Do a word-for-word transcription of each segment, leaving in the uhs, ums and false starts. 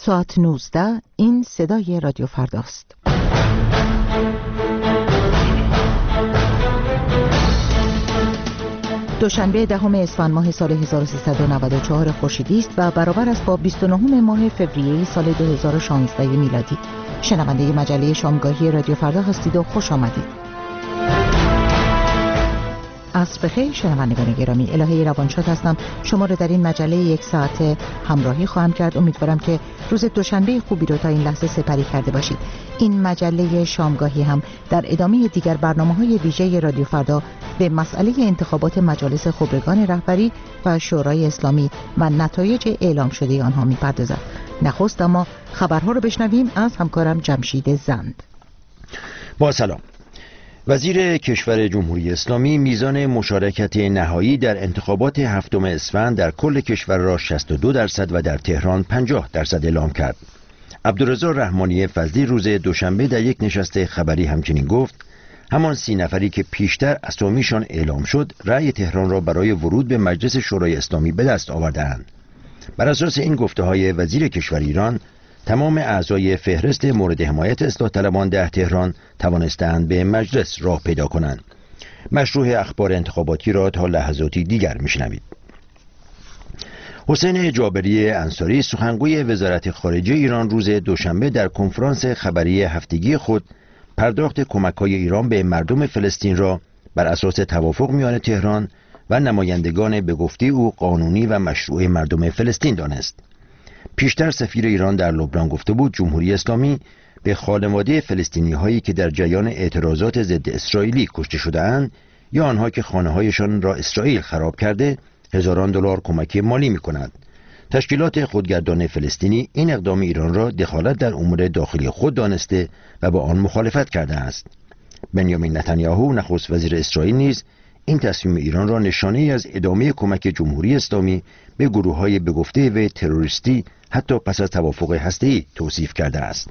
ساعت نوزده این صدای رادیو فرداست. دوشنبه دهم اسفند ماه سال هزار و سیصد و نود و چهار خورشیدی است و برابر است با بیست و نهم ماه فوریه سال دو هزار و شانزده میلادی. شنونده مجله شامگاهی رادیو فردا هستید و خوش آمدید. عصر بخیر شنوندگان گرامی، الهه روانشاد هستم. شما را در این مجله یک ساعت همراهی خواهم کرد. امیدوارم که روز دوشنبه خوبی رو تا این لحظه سپری کرده باشید. این مجله شامگاهی هم در ادامه دیگر برنامه‌های ویژه رادیو فردا به مسئله انتخابات مجالس خبرگان رهبری و شورای اسلامی و نتایج اعلام شده آنها می‌پردازد. نخست اما خبرها رو بشنویم از همکارم جمشید زند. با سلام. وزیر کشور جمهوری اسلامی میزان مشارکت نهایی در انتخابات هفتم اسفند در کل کشور را شصت و دو درصد و در تهران پنجاه درصد اعلام کرد. عبدالرضا رحمانی فضلی روز دوشنبه در یک نشست خبری همچنین گفت همان سی نفری که پیشتر اسامیشان اعلام شد رأی تهران را برای ورود به مجلس شورای اسلامی به دست آورده‌اند. بر اساس این گفته‌های وزیر کشور ایران، تمام اعضای فهرست مورد حمایت اصلاح طلبان در تهران توانستند به مجلس راه پیدا کنند. مشروع اخبار انتخاباتی را تا لحظاتی دیگر میشنوید. حسین جابری انصاری سخنگوی وزارت خارجه ایران روز دوشنبه در کنفرانس خبری هفتگی خود پرداخت کمک‌های ایران به مردم فلسطین را بر اساس توافق میان تهران و نمایندگان به گفته او قانونی و مشروع مردم فلسطین دانست. پیشتر سفیر ایران در لبنان گفته بود جمهوری اسلامی به خانواده فلسطینی هایی که در جریان اعتراضات ضد اسرائیلی کشته شده‌اند یا آنها که خانه‌هایشان را اسرائیل خراب کرده هزاران دلار کمک مالی می‌کند. تشکیلات خودگردان فلسطینی این اقدام ایران را دخالت در امور داخلی خود دانسته و با آن مخالفت کرده است. بنیامین نتانیاهو نخست وزیر اسرائیل نیز این تصمیم ایران را نشانه‌ای از ادامه کمک جمهوری اسلامی به گروه‌های به گفته و تروریستی حتی پس از توافق هسته‌ای توصیف کرده است.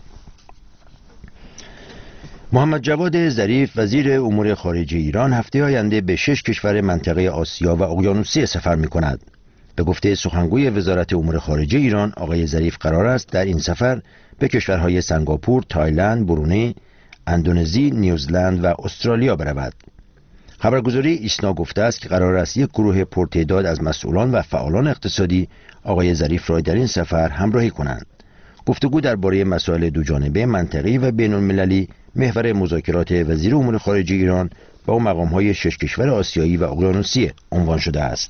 محمد جواد ظریف وزیر امور خارجه ایران هفته آینده به شش کشور منطقه آسیا و اقیانوسیه سفر می‌کند. به گفته سخنگوی وزارت امور خارجه ایران، آقای ظریف قرار است در این سفر به کشورهای سنگاپور، تایلند، برونی، اندونزی، نیوزلند و استرالیا برود. خبرگزاری ایسنا گفته است که قرار است یک گروه پرتعداد از مسئولان و فعالان اقتصادی آقای ظریف را در این سفر همراهی کنند. گفتگو درباره مسائل دوجانبه، منطقه‌ای و بین‌المللی محور مذاکرات وزیر امور خارجه ایران با مقام‌های شش کشور آسیایی و اقیانوسیه عنوان شده است.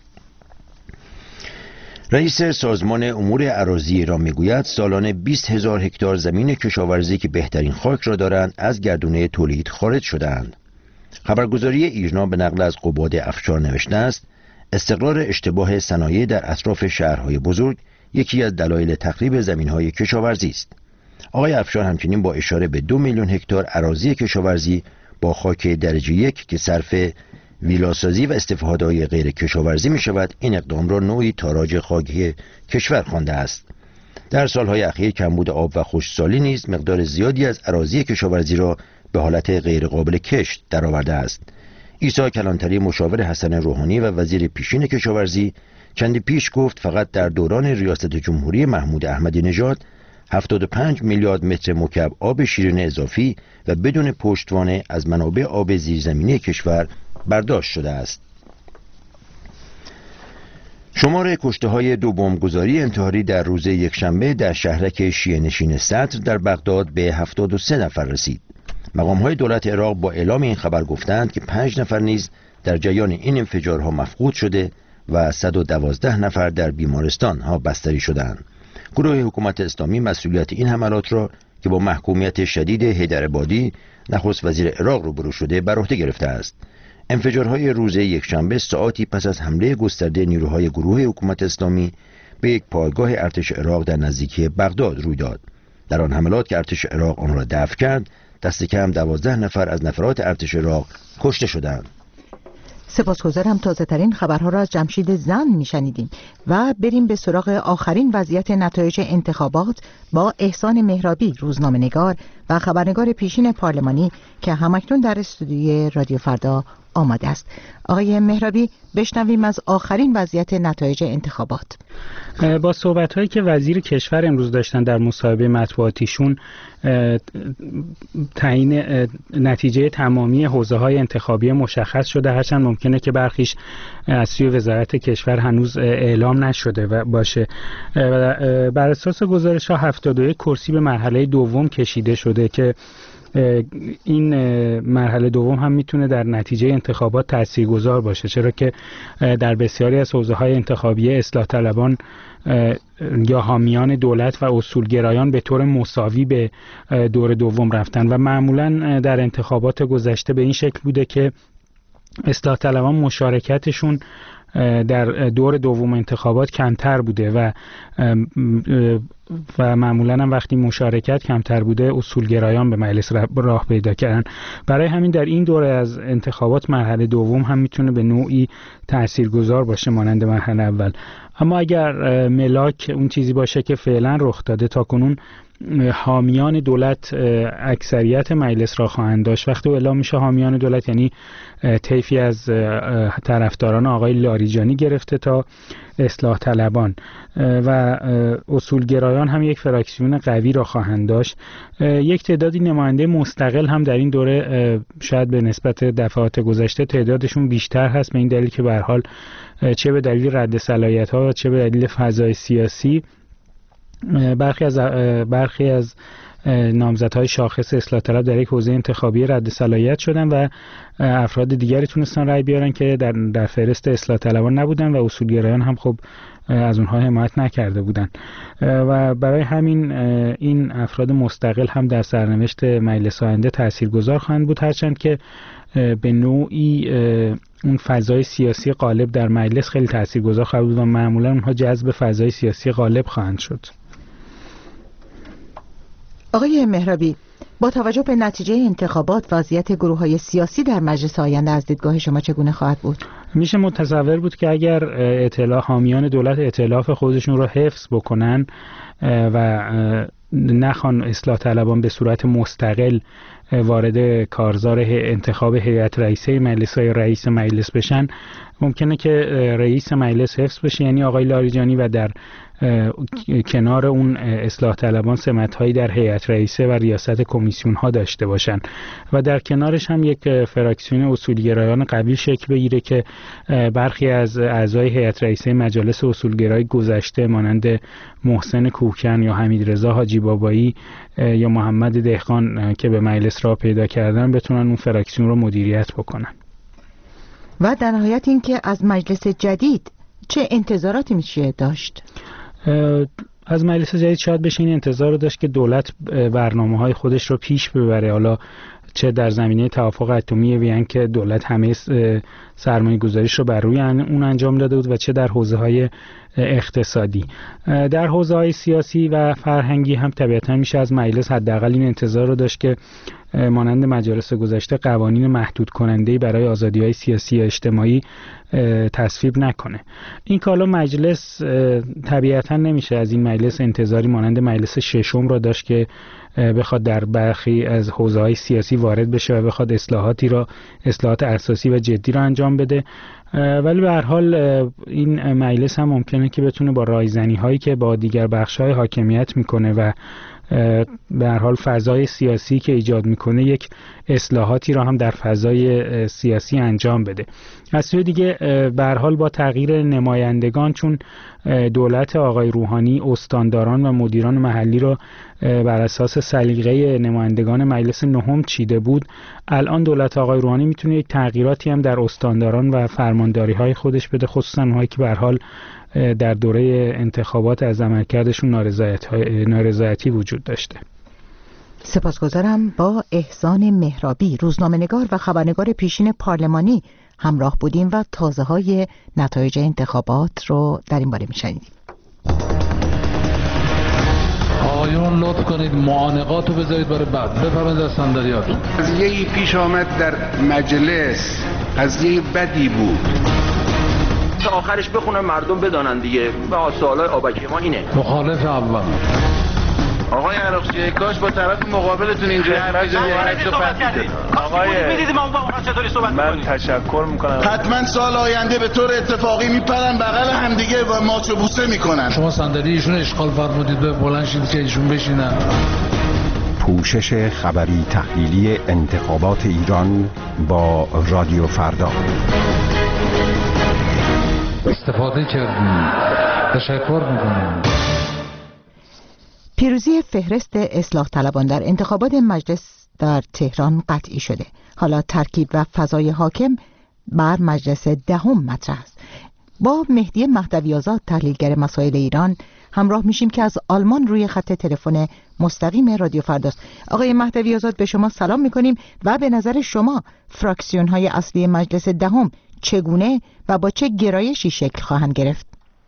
رئیس سازمان امور اراضی ایران میگوید سالانه بیست هزار هکتار زمین کشاورزی که بهترین خاک را دارند از گردونه تولید خارج شده‌اند. خبرگزاری ایرنا به نقل از قباد افشار نوشته است استقرار اشتباه صنایع در اطراف شهرهای بزرگ یکی از دلایل تخریب زمین‌های کشاورزی است. آقای افشار همچنین با اشاره به دو میلیون هکتار اراضی کشاورزی با خاک درجه یک که صرف ویلاسازی و استفاده‌های غیر کشاورزی می شود این اقدام را نوعی تاراج خاکی کشور خوانده است. در سالهای اخیر کمبود آب و خشکسالی نیز مقدار زیادی از اراضی کشاورزی را به حالت غیر قابل کشت درآورده است. عیسی کلانتری مشاور حسن روحانی و وزیر پیشین کشاورزی چندی پیش گفت فقط در دوران ریاست جمهوری محمود احمدی نژاد هفتاد و پنج میلیارد متر مکعب آب شیرین اضافی و بدون پشتوانه از منابع آب زیرزمینی کشور برداشت شده است. شمار کشته‌های دو بمبگذاری انتحاری در روز یکشنبه در شهرک شیعه نشین صدر در بغداد به هفتاد و سه نفر رسید. مقام‌های دولت عراق با اعلام این خبر گفتند که پنج نفر نیز در جریان این انفجارها مفقود شده و صد و دوازده نفر در بیمارستان ها بستری شدند. گروه حکومت اسلامی مسئولیت این حملات را که با محکومیت شدید حیدرآبادی نخست وزیر عراق روبرو شده بر عهده گرفته است. انفجارهای روز یکشنبه ساعتی پس از حمله گسترده نیروهای گروه حکومت اسلامی به یک پایگاه ارتش عراق در نزدیکی بغداد روی داد. در آن حملات که ارتش عراق آن را دفع کرد، دست کم دوازده نفر از نفرات ارتش عراق کشته شدند. سپاسگزارم. تازه ترین خبرها را از جمشید زند میشنیدیم و بریم به سراغ آخرین وضعیت نتایج انتخابات با احسان مهرابی، روزنامه‌نگار و خبرنگار پیشین پارلمانی که همکنون در استودیوی رادیو فردا آماده است. آقای مهرابی، بشنویم از آخرین وضعیت نتایج انتخابات. با صحبت‌هایی که وزیر کشور امروز داشتن در مصاحبه مطبوعاتیشون، تعیین نتیجه تمامی حوزه‌های انتخابی مشخص شده، هرچند ممکنه که برخیش از سوی وزارت کشور هنوز اعلام نشده و باشه. بر اساس گزارش‌ها هفتاد و یک کرسی به مرحله دوم کشیده شده که این مرحله دوم هم میتونه در نتیجه انتخابات تاثیرگذار باشه، چرا که در بسیاری از حوزه‌های انتخابی اصلاح طلبان یا حامیان دولت و اصولگرایان به طور مساوی به دور دوم رفتن و معمولاً در انتخابات گذشته به این شکل بوده که اصلاح طلبان مشارکتشون در دور دوم انتخابات کمتر بوده و و معمولاً هم وقتی مشارکت کمتر بوده اصولگرایان به مجلس راه پیدا کردن. برای همین در این دوره از انتخابات مرحله دوم هم میتونه به نوعی تاثیرگذار باشه مانند مرحله اول. اما اگر ملاک اون چیزی باشه که فعلا رخ داده، تا کنون حامیان دولت اکثریت مجلس را خواهند داشت. وقتی اعلام میشه حامیان دولت یعنی طیفی از طرفداران آقای لاریجانی گرفته تا اصلاح طلبان و اصولگرایان هم یک فراکسیون قوی را خواهند داشت. یک تعدادی نماینده مستقل هم در این دوره شاید به نسبت دفعات گذشته تعدادشون بیشتر هست، به این دلیل که به هر حال چه به دلیل رد صلاحیت‌ها و چه به دلیل فضای سیاسی برخی از برخی از نامزدهای شاخص اصلاح طلب در یک حوزه انتخابی رد صلاحیت شدن و افراد دیگری تونستن رأی بیارن که در در فهرست اصلاح طلبان نبودن و اصولگرایان هم خب از اونها حمایت نکرده بودن و برای همین این افراد مستقل هم در سرنوشت مجلس آینده تاثیرگذار خواهند بود، هرچند که به نوعی اون فضای سیاسی غالب در مجلس خیلی تاثیرگذار خواهد بود و معمولا اونها جذب فضای سیاسی غالب خواهند شد. آقای مهرابی، با توجه به نتیجه انتخابات وضعیت گروه‌های سیاسی در مجلس آینده از دیدگاه شما چگونه خواهد بود؟ میشه متصور بود که اگر ائتلاف حامیان دولت ائتلاف خودشون رو حفظ بکنن و نخوان اصلاح طلبان به صورت مستقل وارد کارزار انتخاب هیئت رئیسه مجلس یا رئیس مجلس بشن، ممکنه که رئیس مجلس حفظ بشه یعنی آقای لاریجانی و در کنار اون اصلاح طلبان سمت‌هایی در هیئت رئیسه و ریاست کمیسیون ها داشته باشن و در کنارش هم یک فراکسیون اصولگرایان قوی شکل بگیره که برخی از اعضای هیئت رئیسه مجالس اصولگرای گذشته مانند محسن کوکن یا حمیدرضا حاجی بابایی یا محمد دهقان که به مجلس راه پیدا کردن بتونن اون فراکسیون رو مدیریت بکنن. و در نهایت این که از مجلس جدید چه انتظاراتی میشه داشت؟ از مجلس جدید شاید بشه این انتظار رو داشت که دولت برنامه‌های خودش رو پیش ببره، حالا چه در زمینه توافق اتمی وین که دولت همه سرمایه گذاریش رو بر روی اون انجام داده بود و چه در حوزه‌های اقتصادی. در حوزه‌های سیاسی و فرهنگی هم طبیعتاً میشه از مجلس حداقل این انتظار رو داشت که مانند مجالس گذشته قوانین محدود کننده‌ای برای آزادی‌های سیاسی و اجتماعی تصویب نکنه. این که حالا مجلس طبیعتاً نمیشه از این مجلس انتظاری مانند مجلس ششم را داشت که بخواد در برخی از حوزه‌های سیاسی وارد بشه و بخواد اصلاحاتی را اصلاحات اساسی و جدی را انجام بده، ولی به هر حال این مجلس هم ممکنه که بتونه با رایزنی‌هایی که با دیگر بخش‌های حاکمیت میکنه و به هر حال فضای سیاسی که ایجاد میکنه یک اصلاحاتی را هم در فضای سیاسی انجام بده. از سوی دیگه به هر حال با تغییر نمایندگان، چون دولت آقای روحانی استانداران و مدیران محلی را بر اساس سلیقه نمایندگان مجلس نهم چیده بود، الان دولت آقای روحانی میتونه یک تغییراتی هم در استانداران و فرمانداری های خودش بده، خصوصا اونهایی که به هر حال در دوره انتخابات از عملکردشون نارضایتی وجود داشته. سپاسگزارم. با احسان مهرابی، روزنامه‌نگار و خبرنگار پیشین پارلمانی همراه بودیم و تازه های نتایج انتخابات رو در این باره میشنیدیم. آقایون لطف کنید معانقات رو بذارید برای بعد. بفرمایید از صندلیاتون. قضیه‌ای پیش آمد در مجلس، قضیه بدی بود. تا آخرش بخونن مردم بدانن دیگه. به سوالای آبکی ما اینه. مخالف اول. آقای عراقچی کاش با طرف مقابلتون اینجوری حرف بزنید. آقای میدیدیم ما با اون چطوری صحبت من تشکر میکنم. حتما سال آینده به طور اتفاقی میپرن بغل همدیگه و ماچ و بوسه میکنن. شما صندلی ایشون اشغال فرمودید به بلند شید که ایشون بشینن. پوشش خبری تحلیلی انتخابات ایران با رادیو فردا. استفاده کردیم. تشکر میکنم. پیروزی فهرست اصلاح طلبان در انتخابات مجلس در تهران قطعی شده. حالا ترکیب و فضای حاکم بر مجلس دهم مطرح است. با مهدی مهدوی آزاد تحلیلگر مسائل ایران همراه میشیم که از آلمان روی خط تلفن مستقیم رادیو فرداست. آقای مهدوی آزاد به شما سلام میکنیم و به نظر شما فراکسیون های اصلی مجلس دهم چگونه و با چه گرایشی شکل خواهند گرفت؟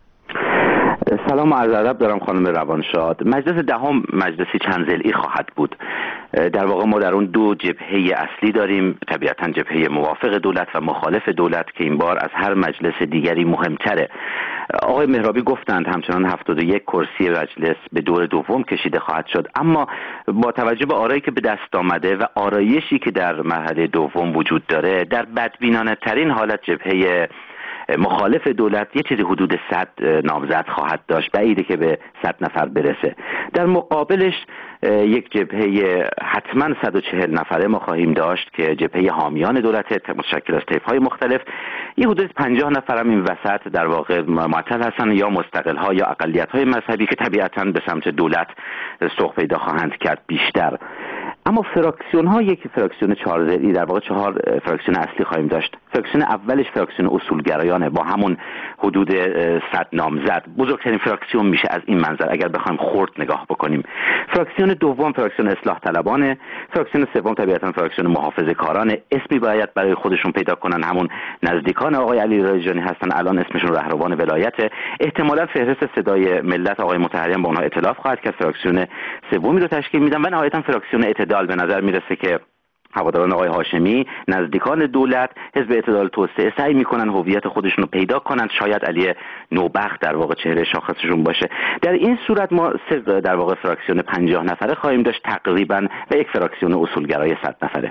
سلام و عرض ادب دارم خانم روانشاد. مجلس دهم مجلسی چند ضلعی خواهد بود. در واقع ما در اون دو جبهه اصلی داریم، طبیعتا جبهه موافق دولت و مخالف دولت که این بار از هر مجلس دیگری مهمتره. آقای مهرابی گفتند همچنان هفتاد و یک کرسی مجلس به دور دوم کشیده خواهد شد، اما با توجه به آرایی که به دست آمده و آرایشی که در مرحله دوم وجود داره، در بدبینانه ترین حالت جبهه مخالف دولت یه چیزی حدود صد نامزد خواهد داشت، بعیده که به صد نفر برسه. در مقابلش یک جبهه حتما صد و چهل نفره ما خواهیم داشت که جبهه حامیان دولت متشکل از طیف‌های مختلف. یه حدود پنجاه نفر هم این وسط در واقع معطل هستن، یا مستقل‌ها یا اقلیت‌های مذهبی که طبیعتاً به سمت دولت سوق پیدا خواهند کرد بیشتر. اما فراکسیون ها یک فراکسیون چهار ضلعی، در واقع چهار فراکسیون اصلی خواهیم داشت. فراکسیون اولش فراکسیون اصولگرایانه با همون حدود صد نامزد، بزرگترین فراکسیون میشه از این منظر اگر بخوایم خرد نگاه بکنیم. فراکسیون دوم فراکسیون اصلاح طلبانه. فراکسیون سوم طبیعتا فراکسیون محافظه‌کارانه. اسمی باید برای خودشون پیدا کنن، همون نزدیکان آقای علی لاریجانی هستن، الان اسمشون رهروان ولایت. احتمالاً فهرست صدای ملت آقای مطهریان با اونها ائتلاف خواهد کرد، فراکسیون سومی رو تشکیل میدن و نهایتا فراکسیون اعتدال. به نظر میرسه که هواداران آقای هاشمی، نزدیکان دولت، حزب اعتدال توسعه سعی میکنن هویت خودشون رو پیدا کنن، شاید علی نوبخت در واقع چهره شاخصشون باشه. در این صورت ما سه در واقع فراکسیون پنجاه نفره خواهیم داشت تقریبا و یک فراکسیون اصولگرای صد نفره.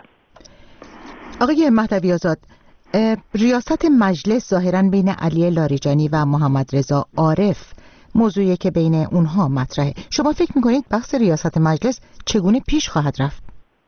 آقای مهدوی آزاد، ریاست مجلس ظاهراً بین علی لاریجانی و محمد رضا عارف موضوعی که بین اونها مطرحه. شما فکر میکنید بحث ریاست مجلس چگونه پیش خواهد رفت؟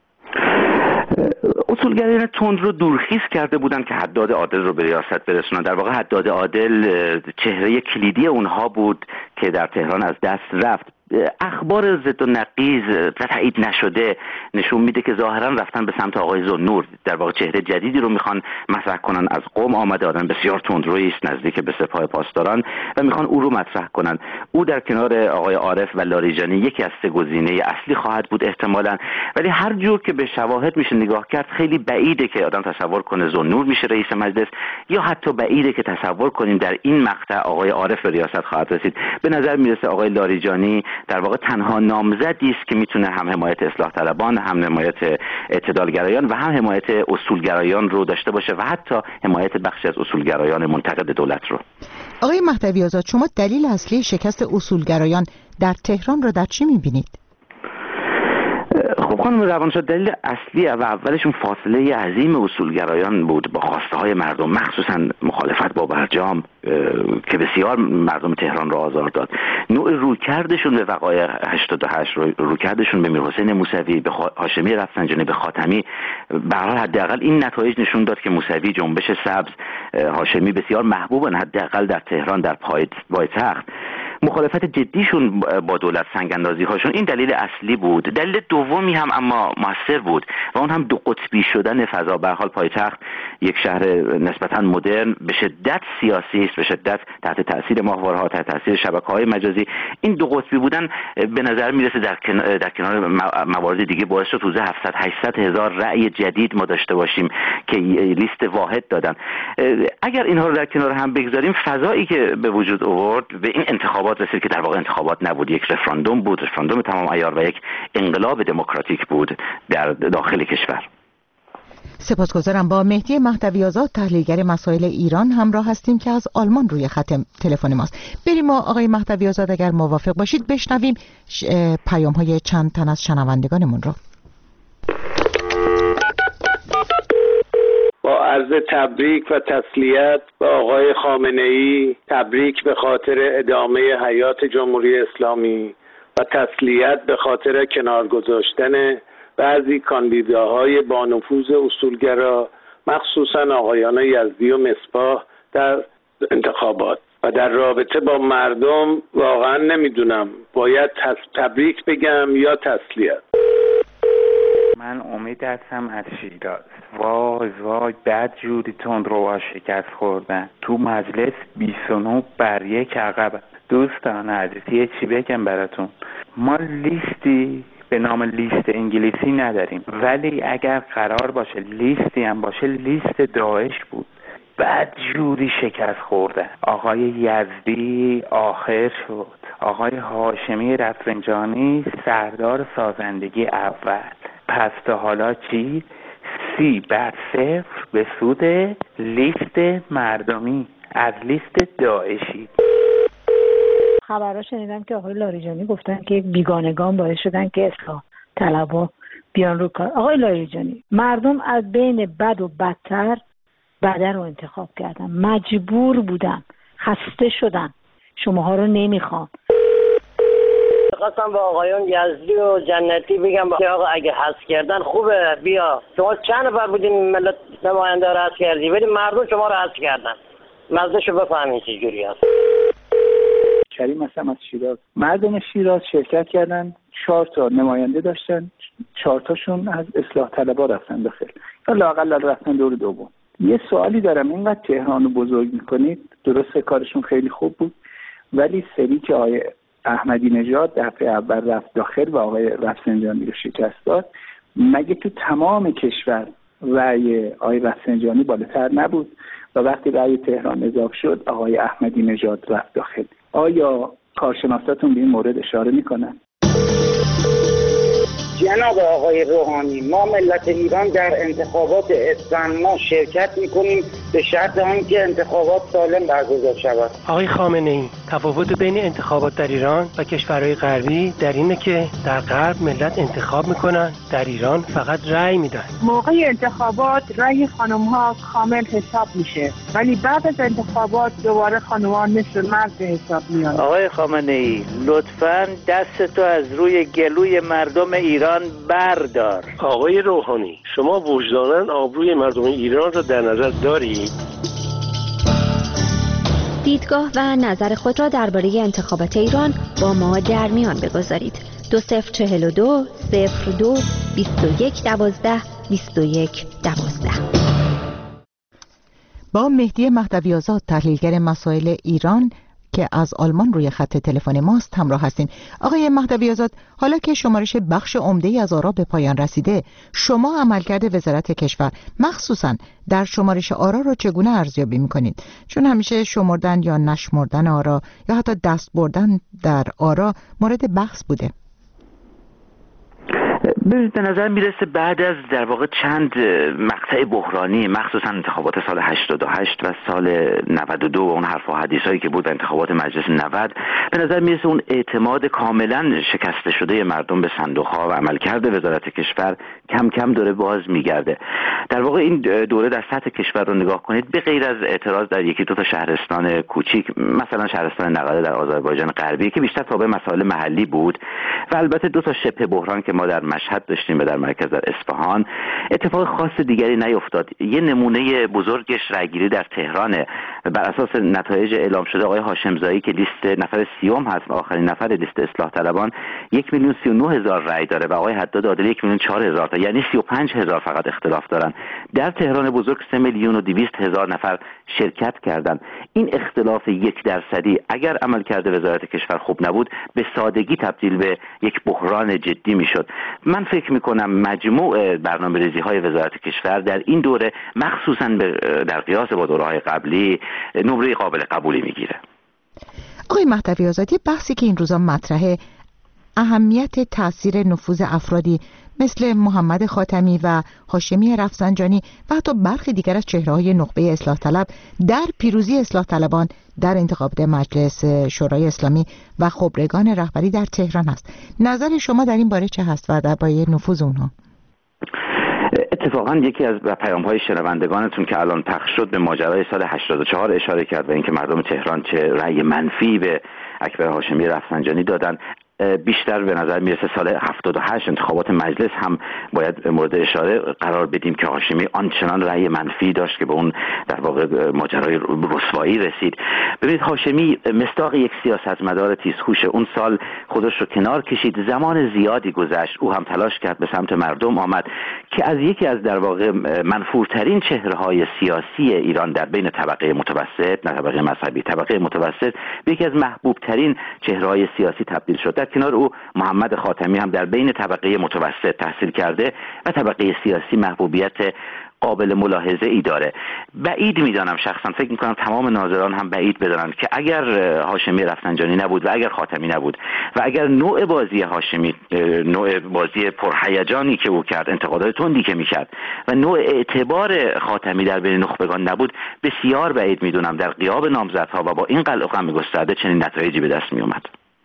اصولگرایان تند رو دورخیز کرده بودن که حداد عادل رو به ریاست برسونن. در واقع حداد عادل چهره کلیدی اونها بود که در تهران از دست رفت. اخبار ضد و نقیض و تایید نشده نشون میده که ظاهرا رفتن به سمت آقای ذوالنور، در واقع چهره جدیدی رو میخوان مطرح کنن. از قم آمده، آدم بسیار تندرویی است، نزدیک به سپاه پاسداران، و میخوان او رو مطرح کنن. او در کنار آقای عارف و لاریجانی یکی از سه گزینه اصلی خواهد بود احتمالاً، ولی هر جور که به شواهد میشه نگاه کرد خیلی بعیده که آدم تصور کنه ذوالنور میشه رئیس مجلس، یا حتی بعیده که تصور کنیم در این مقطع آقای عارف به ریاست خواهد رسید. به نظر میرسه آقای لاریجانی در واقع تنها نامزدی است که میتونه هم حمایت اصلاح طلبان، هم حمایت اعتدالگرایان و هم حمایت اصولگرایان رو داشته باشه و حتی حمایت بخشی از اصولگرایان منتقد دولت رو. آقای مهدوی آزاد، شما دلیل اصلی شکست اصولگرایان در تهران رو در چی میبینید؟ خب خانم روانشاد، دلیل اصلی و اولشون فاصله عظیم اصولگرایان بود با خواسته های مردم، مخصوصا مخالفت با برجام که بسیار مردم تهران را آزار داد. نوع رویکردشون به وقایع هشتاد و هشت، رویکردشون به میرحسین موسوی، به هاشمی رفسنجانی، به خاتمی، به هر حال حداقل این نتایج نشون داد که موسوی، جنبش سبز، هاشمی بسیار محبوبن حداقل در تهران، در پایتخت. مخالفت جدیشون با دولت، سنگ اندازی هاشون، این دلیل اصلی بود. دلیل دومی هم اما موثر بود و اون هم دو قطبی شدن فضا. به هر حال پایتخت یک شهر نسبتاً مدرن، به شدت سیاسی است، به شدت تحت تاثیر ماهوارها، تحت تاثیر شبکه‌های مجازی. این دو قطبی بودن به نظر میرسه در کنار در کنار موارد دیگه باعث شد روزه هفتصد هشتصد هزار رأی جدید ما داشته باشیم که لیست واحد دادن. اگر اینها رو در کنار هم بگذاریم، فضایی که به وجود آورد به این انتخابات رسید که در واقع انتخابات نبود، یک رفراندوم بود، رفراندوم تمام عیار و یک انقلاب دموکراتیک بود در داخل کشور. سپاسگزارم. با مهدی مهدوی آزاد تحلیلگر مسائل ایران همراه هستیم که از آلمان روی خط تلفن ماست. بریم ما آقای مهدوی آزاد اگر موافق باشید بشنویم پیام های چند تن از شنوندگانمون رو. با عرض تبریک و تسلیت به آقای خامنه‌ای، تبریک به خاطر ادامه حیات جمهوری اسلامی و تسلیت به خاطر کنار گذاشتن بعضی کاندیداهای با نفوذ اصولگرا، مخصوصا آقایان یزدی و مصباح در انتخابات. و در رابطه با مردم واقعا نمیدونم باید تبریک بگم یا تسلیت. من امید هستم از شیراز. وای وای بد جوری تندرو شکست خوردن تو مجلس بیست و نه بر یک عقب. دوستان عزیز یه چی بگم براتون، ما لیستی به نام لیست انگلیسی نداریم، ولی اگر قرار باشه لیستی هم باشه لیست داعش بود. بد جوری شکست خورده. آقای یزدی آخر شد، آقای هاشمی رفسنجانی سردار سازندگی اول. پس تا حالا چی؟ سی بر صفر به سود لیست مردمی از لیست داعشی. خبرها شنیدم که آقای لاریجانی گفتن که یک بیگانگان باعث شدن که اصلاح طلبها بیان رو کار. آقای لاریجانی، مردم از بین بد و بدتر بده رو انتخاب کردن، مجبور بودن، خسته شدن، شماها رو نمیخوان. خواستم با آقایون یزدی و جنتی بگم که آقا اگه حذف کردن خوبه، بیا شما چند نفر بودین ملت نماینده رو حذف کردی، ولی مردم شما رو حذف کردن، مزدشو بفهمین چه جوری هست. کریم هستم از شیراز. مردم شیراز شرکت کردن، چهار تا نماینده داشتن، چهار تاشون از اصلاح طلبها رفتن داخل یا لااقل رفتن دور دوم. یه سوالی دارم، اینقدر تهران رو بزرگ میکنید، درسته کارشون خیلی خوب بود، ولی سری که آقای احمدی نژاد دفعه اول رفت داخل و آقای رفسنجانی رو شکست داد، مگه تو تمام کشور رأی آقای رفسنجانی بالاتر نبود و وقتی رأی تهران اضافه شد آقای احمدی نژاد رفت داخل؟ آیا کارشناساتون به این مورد اشاره میکنن؟ جناب آقای روحانی، ما ملت ایران در انتخابات اسفند ما شرکت میکنیم به شرط آنکه انتخابات سالم برگزار شود. آقای خامنه‌ای، تفاوت بین انتخابات در ایران و کشورهای غربی در اینه که در غرب ملت انتخاب میکنن، در ایران فقط رأی میدن. موقع انتخابات رأی خانم‌ها کامل حساب میشه، ولی بعد از انتخابات دوباره خانم‌ها مثل مرد به حساب میان. آقای خامنه‌ای، لطفاً دستتو از روی گلوی مردم ایران بردار. آقای روحانی، شما وجداناً آبروی مردم ایران را در نظر دارید؟ دیدگاه و نظر خود را درباره انتخابات ایران با ما در میان بگذارید. دو صفر چهل و دو صفر دو بیست و یک دوازده بیست و یک دوازده. با مهدی مهدوی آزاد تحلیلگر مسائل ایران که از آلمان روی خط تلفن ماست همراه هستیم. آقای مهدوی آزاد، حالا که شمارش بخش عمده‌ای از آرا به پایان رسیده، شما عملکرد وزارت کشور مخصوصاً در شمارش آرا را چگونه ارزیابی می‌کنید؟ چون همیشه شمردن یا نشمردن آرا یا حتی دست بردن در آرا مورد بحث بوده. به نظر میرسه بعد از در واقع چند مقطع بحرانی، مخصوصا انتخابات سال هشتاد و هشت و سال نود و دو و اون حرف و حدیثایی که بود و انتخابات مجلس نود، به نظر میرسه اون اعتماد کاملا شکسته شده مردم به صندوق‌ها و عملکرد وزارت کشور کم کم داره باز میگرده. در واقع این دوره در سطح کشور رو نگاه کنید، به غیر از اعتراض در یکی دو تا شهرستان کوچیک، مثلا شهرستان نقده در آذربایجان غربی که بیشتر تابع مسائل محلی بود و البته دو تا شبه بحران که ما در مشهد داشتیم و در مرکز در اصفهان، اتفاق خاص دیگری نیفتاد. یه نمونه بزرگش رأیگیری در تهران بر اساس نتایج اعلام شده آقای هاشمزایی که لیست نفر سیوم هست و آخرین نفر لیست اصلاح طلبان یک میلیون سی و نه هزار رأی داره و آقای حداد عادل یک میلیون چهار هزار تا، یعنی سی و پنج هزار فقط اختلاف دارن. در تهران بزرگ سه میلیون و دویست هزار نفر شرکت کردند. این اختلاف یک درصدی اگر عملکرد وزارت کشور خوب نبود به سادگی تبدیل به یک بحران جدی میشد. من فکر میکنم مجموع برنامه‌ریزی های وزارت کشور در این دوره مخصوصا در قیاس با دوره‌های قبلی نمره قابل قبولی میگیره. آقای مهدوی آزاد، بحثی که این روزا مطرحه اهمیت تأثیر نفوذ افرادی مثل محمد خاتمی و هاشمی رفسنجانی و حتی برخی دیگر از چهره‌های نخبه اصلاح طلب در پیروزی اصلاح طلبان در انتخابات مجلس شورای اسلامی و خبرگان رهبری در تهران است. نظر شما در این باره چه هست و درباره نفوذ اونها؟ اتفاقا یکی از پیام‌های شنوندگانتون که الان پخش شد به ماجرای سال هشتاد و چهار اشاره کرد و اینکه مردم تهران چه رأی منفی به اکبر هاشمی رفسنجانی دادن. بیشتر به نظر میرسه سال هفتاد و هشت انتخابات مجلس هم باید مورد اشاره قرار بدیم که هاشمی آنچنان رأی منفی داشت که به اون در واقع ماجرای رسوایی رسید. ببینید هاشمی مصداق یک سیاستمدار تیزهوش، اون سال خودش رو کنار کشید، زمان زیادی گذشت، او هم تلاش کرد به سمت مردم آمد که از یکی از در واقع منفورترین چهره‌های سیاسی ایران در بین طبقه متوسط، نه طبقه مذهبی، طبقه متوسط، به یکی از محبوب‌ترین چهره‌های سیاسی تبدیل شد. در کنار او محمد خاتمی هم در بین طبقه متوسط تحصیل کرده و طبقه سیاسی محبوبیت قابل ملاحظه ای داره. بعید میدانم، شخصا فکر میکنم تمام ناظران هم بعید بدانند که اگر هاشمی رفسنجانی نبود و اگر خاتمی نبود و اگر نوع بازی هاشمی، نوع بازی پرهیجانی که او کرد، انتقادات تندی که میکرد و نوع اعتبار خاتمی در بین نخبگان نبود، بسیار بعید میدونم در غیاب نامزدها و با این قلقم گسترده چنین نتایجی به دست میومد.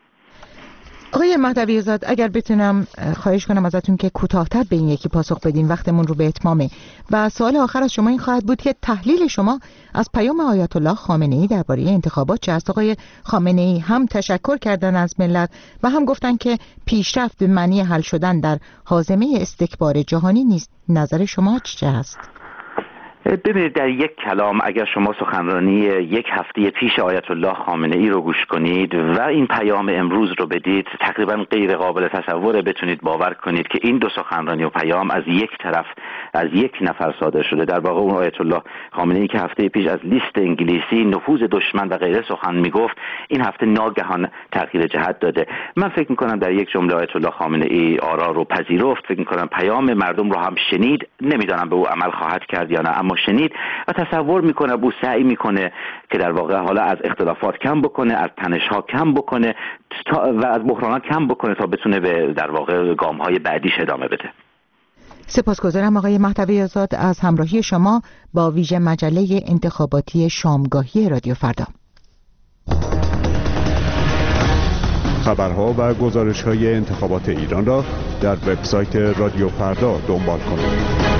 آقای مهدوی زاد، اگر بتونم خواهش کنم ازتون که کوتاه‌تر به این یکی پاسخ بدین، وقتمون رو به اتمامه. و سوال آخر از شما این خواهد بود که تحلیل شما از پیام آیت الله خامنه‌ای درباره انتخابات چه است؟ آقای خامنه‌ای هم تشکر کردن از ملت و هم گفتن که پیشرفت به معنی حل شدن در هاضمه استکبار جهانی نیست. نظر شما چه است؟ ببینید، در یک کلام اگر شما سخنرانی یک هفته پیش آیت الله خامنه ای رو گوش کنید و این پیام امروز رو بدید، تقریبا غیر قابل تصوره بتونید باور کنید که این دو سخنرانی و پیام از یک طرف، از یک نفر صادر شده. در واقع اون آیت الله خامنه ای که هفته پیش از لیست انگلیسی، نفوذ دشمن و غیره سخن میگفت، این هفته ناگهان تغییر جهت داده. من فکر میکنم در یک جمله آیت الله خامنه ای آرا رو پذیرفت. فکر میکنم پیام مردم رو هم شنید. نمیدونم به او عمل خواهد کرد یا نه، اما شنید و تصور میکنه او سعی میکنه که در واقع حالا از اختلافات کم بکنه، از تنش‌ها کم بکنه و از بحرانات کم بکنه تا بتونه به در واقع گام‌های بعدیش ادامه بده. سپاسگزارم آقای مهدوی زاد از همراهی شما با ویژه مجله انتخاباتی شامگاهی رادیو فردا. خبرها و گزارش‌های انتخابات ایران را در وبسایت رادیو فردا دنبال کنید.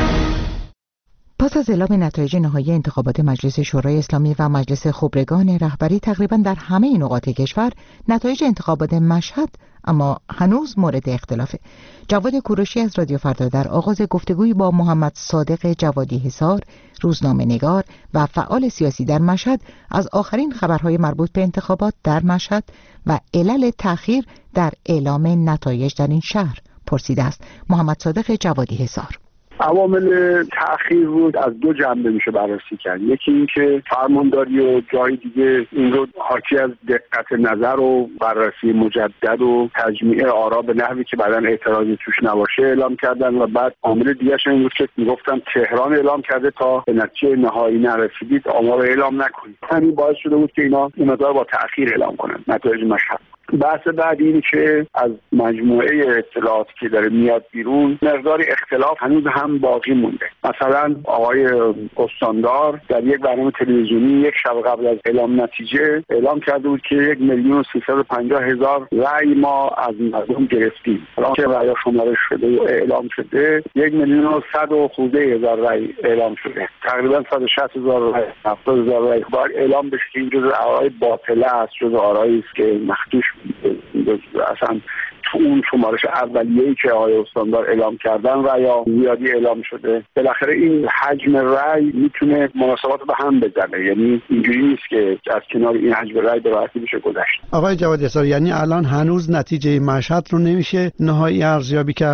پس از اعلام نتایج نهایی انتخابات مجلس شورای اسلامی و مجلس خبرگان رهبری تقریبا در همه نقاط کشور، نتایج انتخابات مشهد اما هنوز مورد اختلافه. جواد کوروشی از رادیو فردا در آغاز گفتگوی با محمد صادق جوادی حصار، روزنامه‌نگار و فعال سیاسی در مشهد، از آخرین خبرهای مربوط به انتخابات در مشهد و علل تأخیر در اعلام نتایج در این شهر پرسیده است. محمد صادق جوادی حصار: عوامل تأخیر رو از دو جنبه میشه بررسی کرد. یکی این که فرمانداری و جای دیگه این رو حاکی از دقت نظر و بررسی مجدد و تجمیع آرا به نحوی که بعداً اعتراضی توش نباشه اعلام کردن و بعد عامل دیگه‌ش این بود که میگفتن تهران اعلام کرده تا به نتیجه نهایی نرسیدید آمار رو اعلام نکنید. همین باعث شده بود که اینا این مقدار با تأخیر اعلام کنن نتایج مشهد. بحث بعد اینه که از مجموعه اطلاعات که داره میاد بیرون مقداری اختلاف هنوز هم باقی مونده. مثلا آقای استاندار در یک برنامه تلویزیونی یک شب قبل از اعلام نتیجه اعلام کرده بود که یک میلیون و سیصد و پنجاه هزار رأی ما از مردم گرفتیم. حالا که رأی شمارش شده و اعلام شده یک میلیون و صد و خورده هزار رأی اعلام شده. تقریبا صد و شصت هزار رأی، هفتاد هزار رأی باید اعلام بشه که این جزء آرای باطله است، جزء آرایی است که مخدوش اصلا تو اون شمارش اولیه‌ای که آقای استاندار اعلام کردن رأی زیادی اعلام شده. بالاخره این حجم رأی میتونه مناسبات به هم بزنه، یعنی اینجوری نیست که از کنار این حجم رأی به راحتی بشه گذشت. آقای جوادی حصار، یعنی الان هنوز نتیجه مشهد رو نمیشه نهایی ارزیابی کرد؟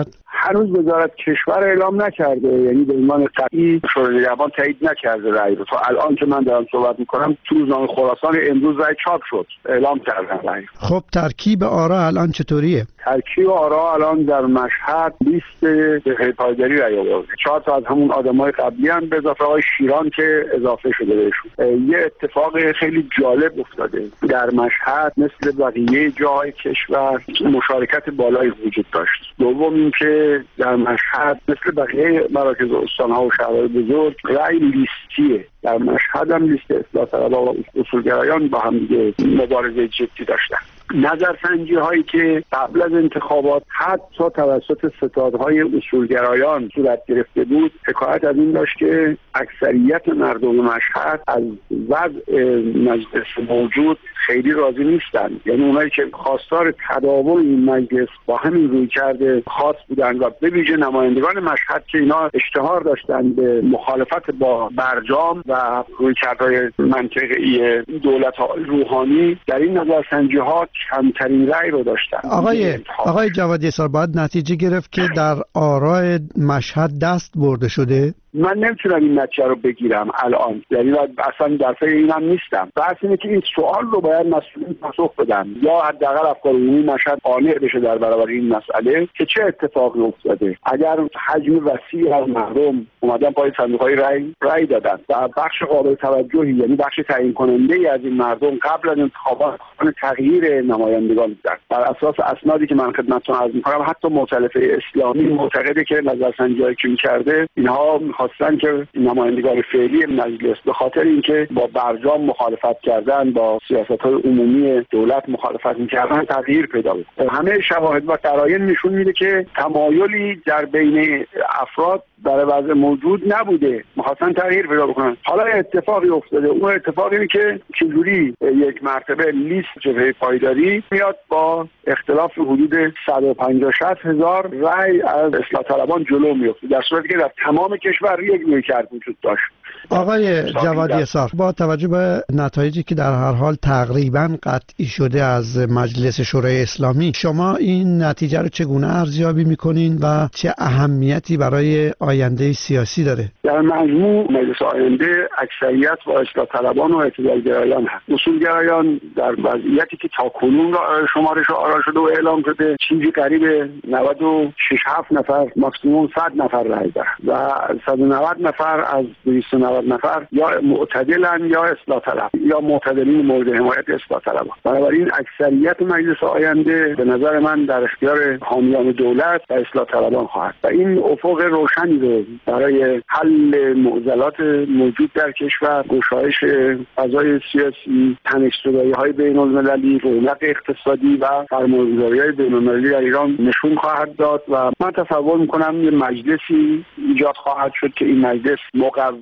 هنوز وزارت کشور اعلام نکرده، یعنی به عنوان قطعی شورای نگهبان تایید نکرده رأی رو. تا الان که من دارم صحبت میکنم تو روزنامه خراسان امروز رأی چاپ شد، اعلام کردن رأی. خب ترکیب آرا الان چطوریه؟ ترکیب آرا الان در مشهد لیست به پایداری رأی آورده. چهار تا از همون آدمای قبلی هم به اضافه آقای شیران که اضافه شده بهشون. یه اتفاق خیلی جالب افتاده در مشهد، مثل بقیه جای کشور مشارکت بالایی وجود داشت. دوم اینکه در مشهد مثل بقیه مراکز استان‌ها و شهرهای بزرگ رأی لیستیه. در مشهد هم لیست اصلاح طلبها و اصولگرایان با هم دیگه مبارزه جدی داشتن. نظرسنجی هایی که قبل از انتخابات حتی توسط ستادهای اصولگرایان صورت گرفته بود، حکایت از این داشت که اکثریت مردم مشهد از وضع مجلس موجود خیلی راضی نیستن. یعنی اونایی که خواستار تداول این مجلس با همین روی کرده خاص بودن و به ویژه نمایندگان مشهد که اینا اشتهار داشتن به مخالفت با برجام و روی کردهای منطقی دولت روحانی، در این نظرسنجی ها کمترین رأی رو داشتن. آقای آقای جوادی اسار، باید نتیجه گرفت که در آرای مشهد دست برده شده. من نمیتونم این نتیجه رو بگیرم الان، یعنی اصلا در فکر اینم نیستم. بحث اینه که این سوال رو باید مسئولین پاسخ بدن، یا حداقل افکار عمومی مشهد قانع بشه در برابر این مسئله که چه اتفاقی افتاده. اگر حجم وسیعی از مردم اومدن پای صندوق‌های رأی رأی دادن و بخش قابل توجهی، یعنی بخش تعیین کننده ای از این مردم قبل از انتخابات تغییر نمایندگان بودن، بر اساس اسنادی که من خدمتتون عرض می‌کنم حتی مؤتلفه اسلامی معتقده که نظرسنجی‌هایی که می‌کرده اینها خواستن که نمایندگان فعلی مجلس به خاطر اینکه با برجام مخالفت کردن، با سیاست‌های عمومی دولت مخالفت می‌کردن، تغییر پیدا کنه. همه شواهد و قرائن نشون میده که تمایلی در بین افراد در وضع موجود نبوده، می‌خواستن تغییر پیدا بکنن. حالا اتفاقی افتاده، اون اتفاقی اینه که چجوری یک مرتبه لیست جبهه پایداری میاد با اختلاف حدود صد و پنجاه هزار رأی از اصلاح طلبان جلو میفته، در صورتی که در تمام کشور یک رویکرد وجود داشت. آقای جوادی اسار، با توجه به نتایجی که در هر حال تقریبا قطعی شده از مجلس شورای اسلامی، شما این نتیجه رو چگونه ارزیابی میکنین و چه اهمیتی برای آینده سیاسی داره؟ در مجموع مجلس آینده اکثریت با اصلاح طلبان و اعتدالگرایان هست. اصولگرایان در وضعیتی که تاکنون شمارش آرا شده و اعلام شده چیزی قریب نود و شش هفت نفر ماکسیموم صد نفر رای دارن و صد و نود نفر از دویست و نود نفر یا معتدلن یا اصلاح طلب یا معتدلین مورد حمایت اصلاح طلبان. بنابراین اکثریت مجلس آینده به نظر من در اختیار حامیان دولت و اصلاح طلبان خواهد و این افق روشنی رو برای حل معضلات موجود در کشور، گشایش فضای سیاسی، تنش‌زدایی‌های بین‌المللی، رونق اقتصادی و سرمایه‌گذاری‌های بین‌المللی در ایران نشون خواهد داد و من تصور می‌کنم یه مجلسی ایجاد خواهد شد که این مجلس مقوم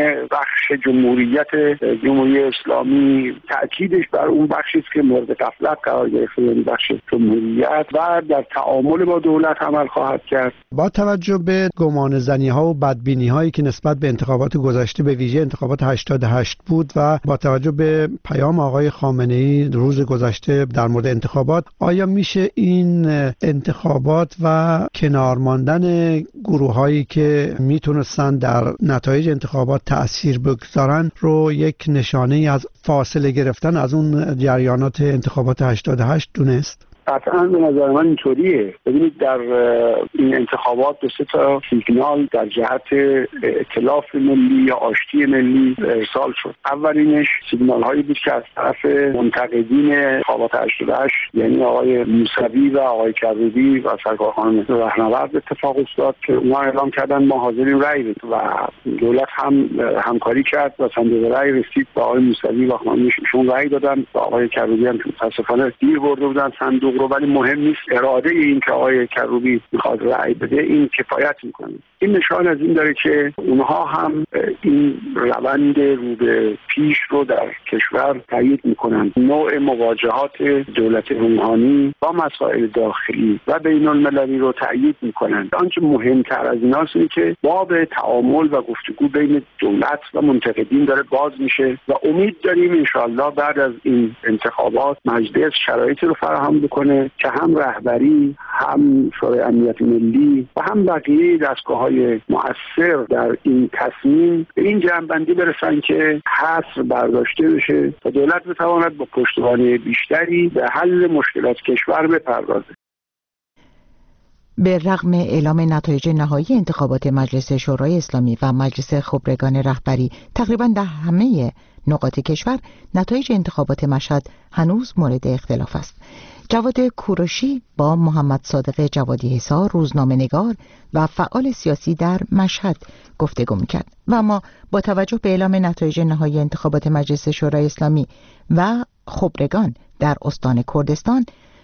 بخش جمهوریت جمهوری اسلامی، تأکیدش بر اون بخشی است که مورد غفلت قرار گرفته، یعنی بخش جمهوریت، و در تعامل با دولت عمل خواهد کرد. با توجه به گمان زنی ها و بدبینی هایی که نسبت به انتخابات گذشته به ویژه انتخابات هشتاد و هشت بود و با توجه به پیام آقای خامنه ای روز گذشته در مورد انتخابات، آیا میشه این انتخابات و کنار ماندن گروه هایی که میتونستن در نتایج انتخابات تأثیر بگذارن رو یک نشانه از فاصله گرفتن از اون جریانات انتخابات هشتاد و هشت دونست؟ قطعا به نظر من اینطوریه. ببینید در این انتخابات دو سه تا سیگنال در جهت ائتلاف ملی یا آشتی ملی ارسال شد. اولینش سیگنال هایی بود که از طرف منتقدین انتخابات هشتاد و هشت، یعنی آقای موسوی و آقای کروبی و سرکار خانم رهنورد اتفاق افتاد که اونا اعلام کردن ما حاضریم رأی بدیم و دولت هم همکاری کرد و صندوق رأی رسید به آقای موسوی و خانمشون رأی دادن و آقای کروبی هم متاسفانه دیر برده بودن صندوق رو، ولی مهم نیست. اراده این که آقای کروبی میخواد رأی بده این کفایت میکنه. این نشان از این داره که اونها هم این روند رو به پیش رو در کشور تایید میکنن. نوع مواجهات دولت روحانی با مسائل داخلی و بین المللی رو تایید میکنن. آنچه مهمتر از ایناست اینه که باب تعامل و گفتگو بین دولت و منتقدین داره باز میشه و امید داریم انشاءالله بعد از این انتخابات مجلس شرایطی رو فراهم بکنه که هم رهبری هم شورای امنیت ملی و هم بقیه دستگاه‌های مؤثر در این تصمیم به این جمع‌بندی برسن که حصر برداشته بشه و دولت بتواند با پشتوانه بیشتری به حل مشکلات کشور بپردازه. به رغم اعلام نتایج نهایی انتخابات مجلس شورای اسلامی و مجلس خبرگان رهبری تقریباً در همه نقاط کشور، نتایج انتخابات مشهد هنوز مورد اختلاف است. جواد کوروشی با محمد صادق جوادی حسا، روزنامه‌نگار و فعال سیاسی در مشهد گفتگو می‌کرد و اما با توجه به اعلام نتایج نهایی انتخابات مجلس شورای اسلامی و خبرگان در استان کردستان،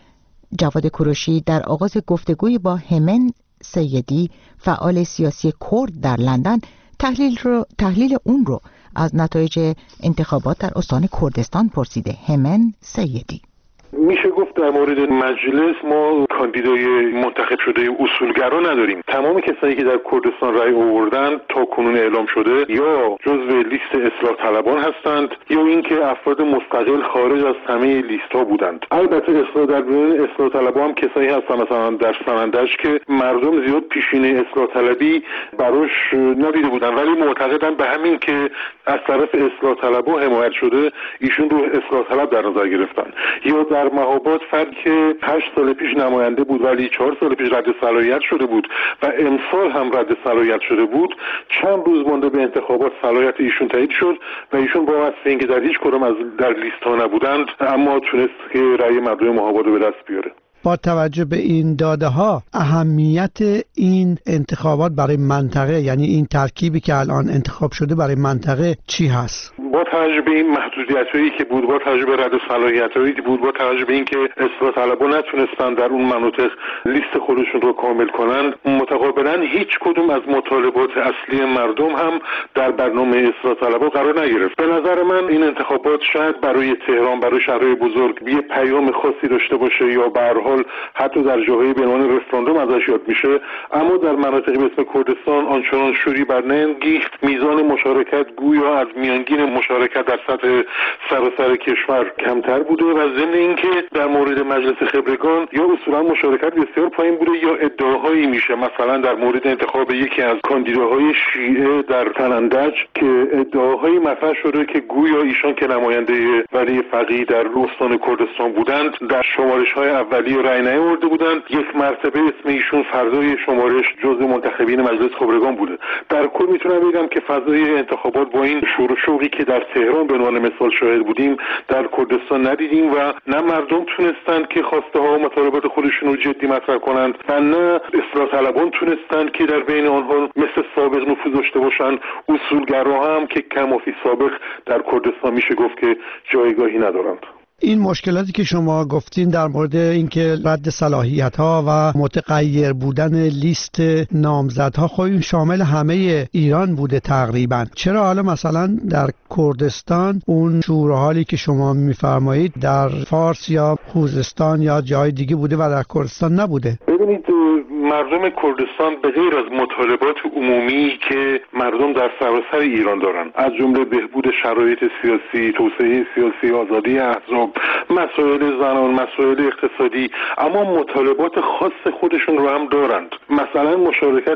جواد کوروشی در آغاز گفتگوی با همن سیدی، فعال سیاسی کرد در لندن، تحلیل رو تحلیل اون رو از نتایج انتخابات در استان کردستان پرسیده. همن سیدی: میشه گفت در مورد مجلس ما کاندیدای منتخب شده اصولگرا نداریم. تمام کسانی که در کردستان رأی آوردن تا کنون اعلام شده یا جزو لیست اصلاح طلبان هستند یا اینکه افراد مستقل خارج از همه لیست ها بودند. البته اصلاح در بین اصلاح طلبان هم کسایی هستن، مثلا در سنندج که مردم زیاد پیشینه اصلاح طلبی براش ندیده بودن ولی معتقدن به همین که از طرف اصلاح طلبها حمایت شده ایشون رو اصلاح طلب در نظر گرفتن. یا در مهاباد فردی که هشت سال پیش نماینده بود ولی چهار سال پیش رد صلاحیت شده بود و امسال هم رد صلاحیت شده بود، چند روز مانده به انتخابات صلاحیت ایشون تایید شد و ایشون با واسطه اینکه در هیچ کدام از در لیست ها نبودند اما تونست که رأی مردم مهاباد رو به دست بیاره. با توجه به این داده ها، اهمیت این انتخابات برای منطقه، یعنی این ترکیبی که الان انتخاب شده برای منطقه چی هست؟ با توجه به این محدودیت‌هایی که بود، با توجه به رد صلاحیت‌هایی که بود، با توجه به اینکه اصلاح طلبان نتونستن در اون مناطق لیست خودشون رو کامل کنن، متقابلا هیچ کدوم از مطالبات اصلی مردم هم در برنامه اصلاح طلبان قرار نگرفت. به نظر من این انتخابات شاید برای تهران، برای شهرهای بزرگ یه پیام خاصی داشته باشه یا به هر حال حتی در جاهای به عنوان رفراندوم ازش یاد میشه، اما در مناطقی به اسم کردستان آنچنان شوری برنمی‌انگیخت. میزان مشارکت گویا از میانگین مشارکت در سطح سراسر کشور کمتر بوده و ضمن اینکه در مورد مجلس خبرگان یا اصولا مشارکت بسیار پایین بوده یا ادعاهایی میشه، مثلا در مورد انتخاب یکی از کاندیداهای شیعه در سنندج که ادعاهایی مطرح شده که گویا ایشان که نماینده ولی فقیه در استان کردستان بودند در شمارش‌های اولیه رأی نیاورده بودند. یک مرتبه اسم ایشون فردای شمارش جزء منتخبین مجلس خبرگان بوده. در کل میتونم بگم که فضای انتخابات با این شور و شوقی که در تهران به عنوان مثال شاهد بودیم در کردستان ندیدیم و نه مردم تونستند که خواسته ها و مطالبات خودشون رو جدی مطرح کنند و نه اصلاح طلبان تونستند که در بین آنها مثل سابق نفوذ داشته باشند. اصولگراها هم که کم و فی سابق در کردستان میشه گفت که جایگاهی ندارند. این مشکلاتی که شما گفتین در مورد اینکه رد صلاحیت‌ها و متغیر بودن لیست نامزدها خب این شامل همه ایران بوده تقریبا. چرا حالا مثلا در کردستان اون شورحالی که شما میفرمایید در فارس یا خوزستان یا جای دیگه بوده و در کردستان نبوده؟ ببینید مردم کردستان به غیر از مطالبات عمومی که مردم در سراسر ایران دارن، از جمله بهبود شرایط سیاسی، توسعه سیاسی، آزادی احزاب، مسائل زنان، مسائل اقتصادی، اما مطالبات خاص خودشون رو هم دارند. مثلا مشارکت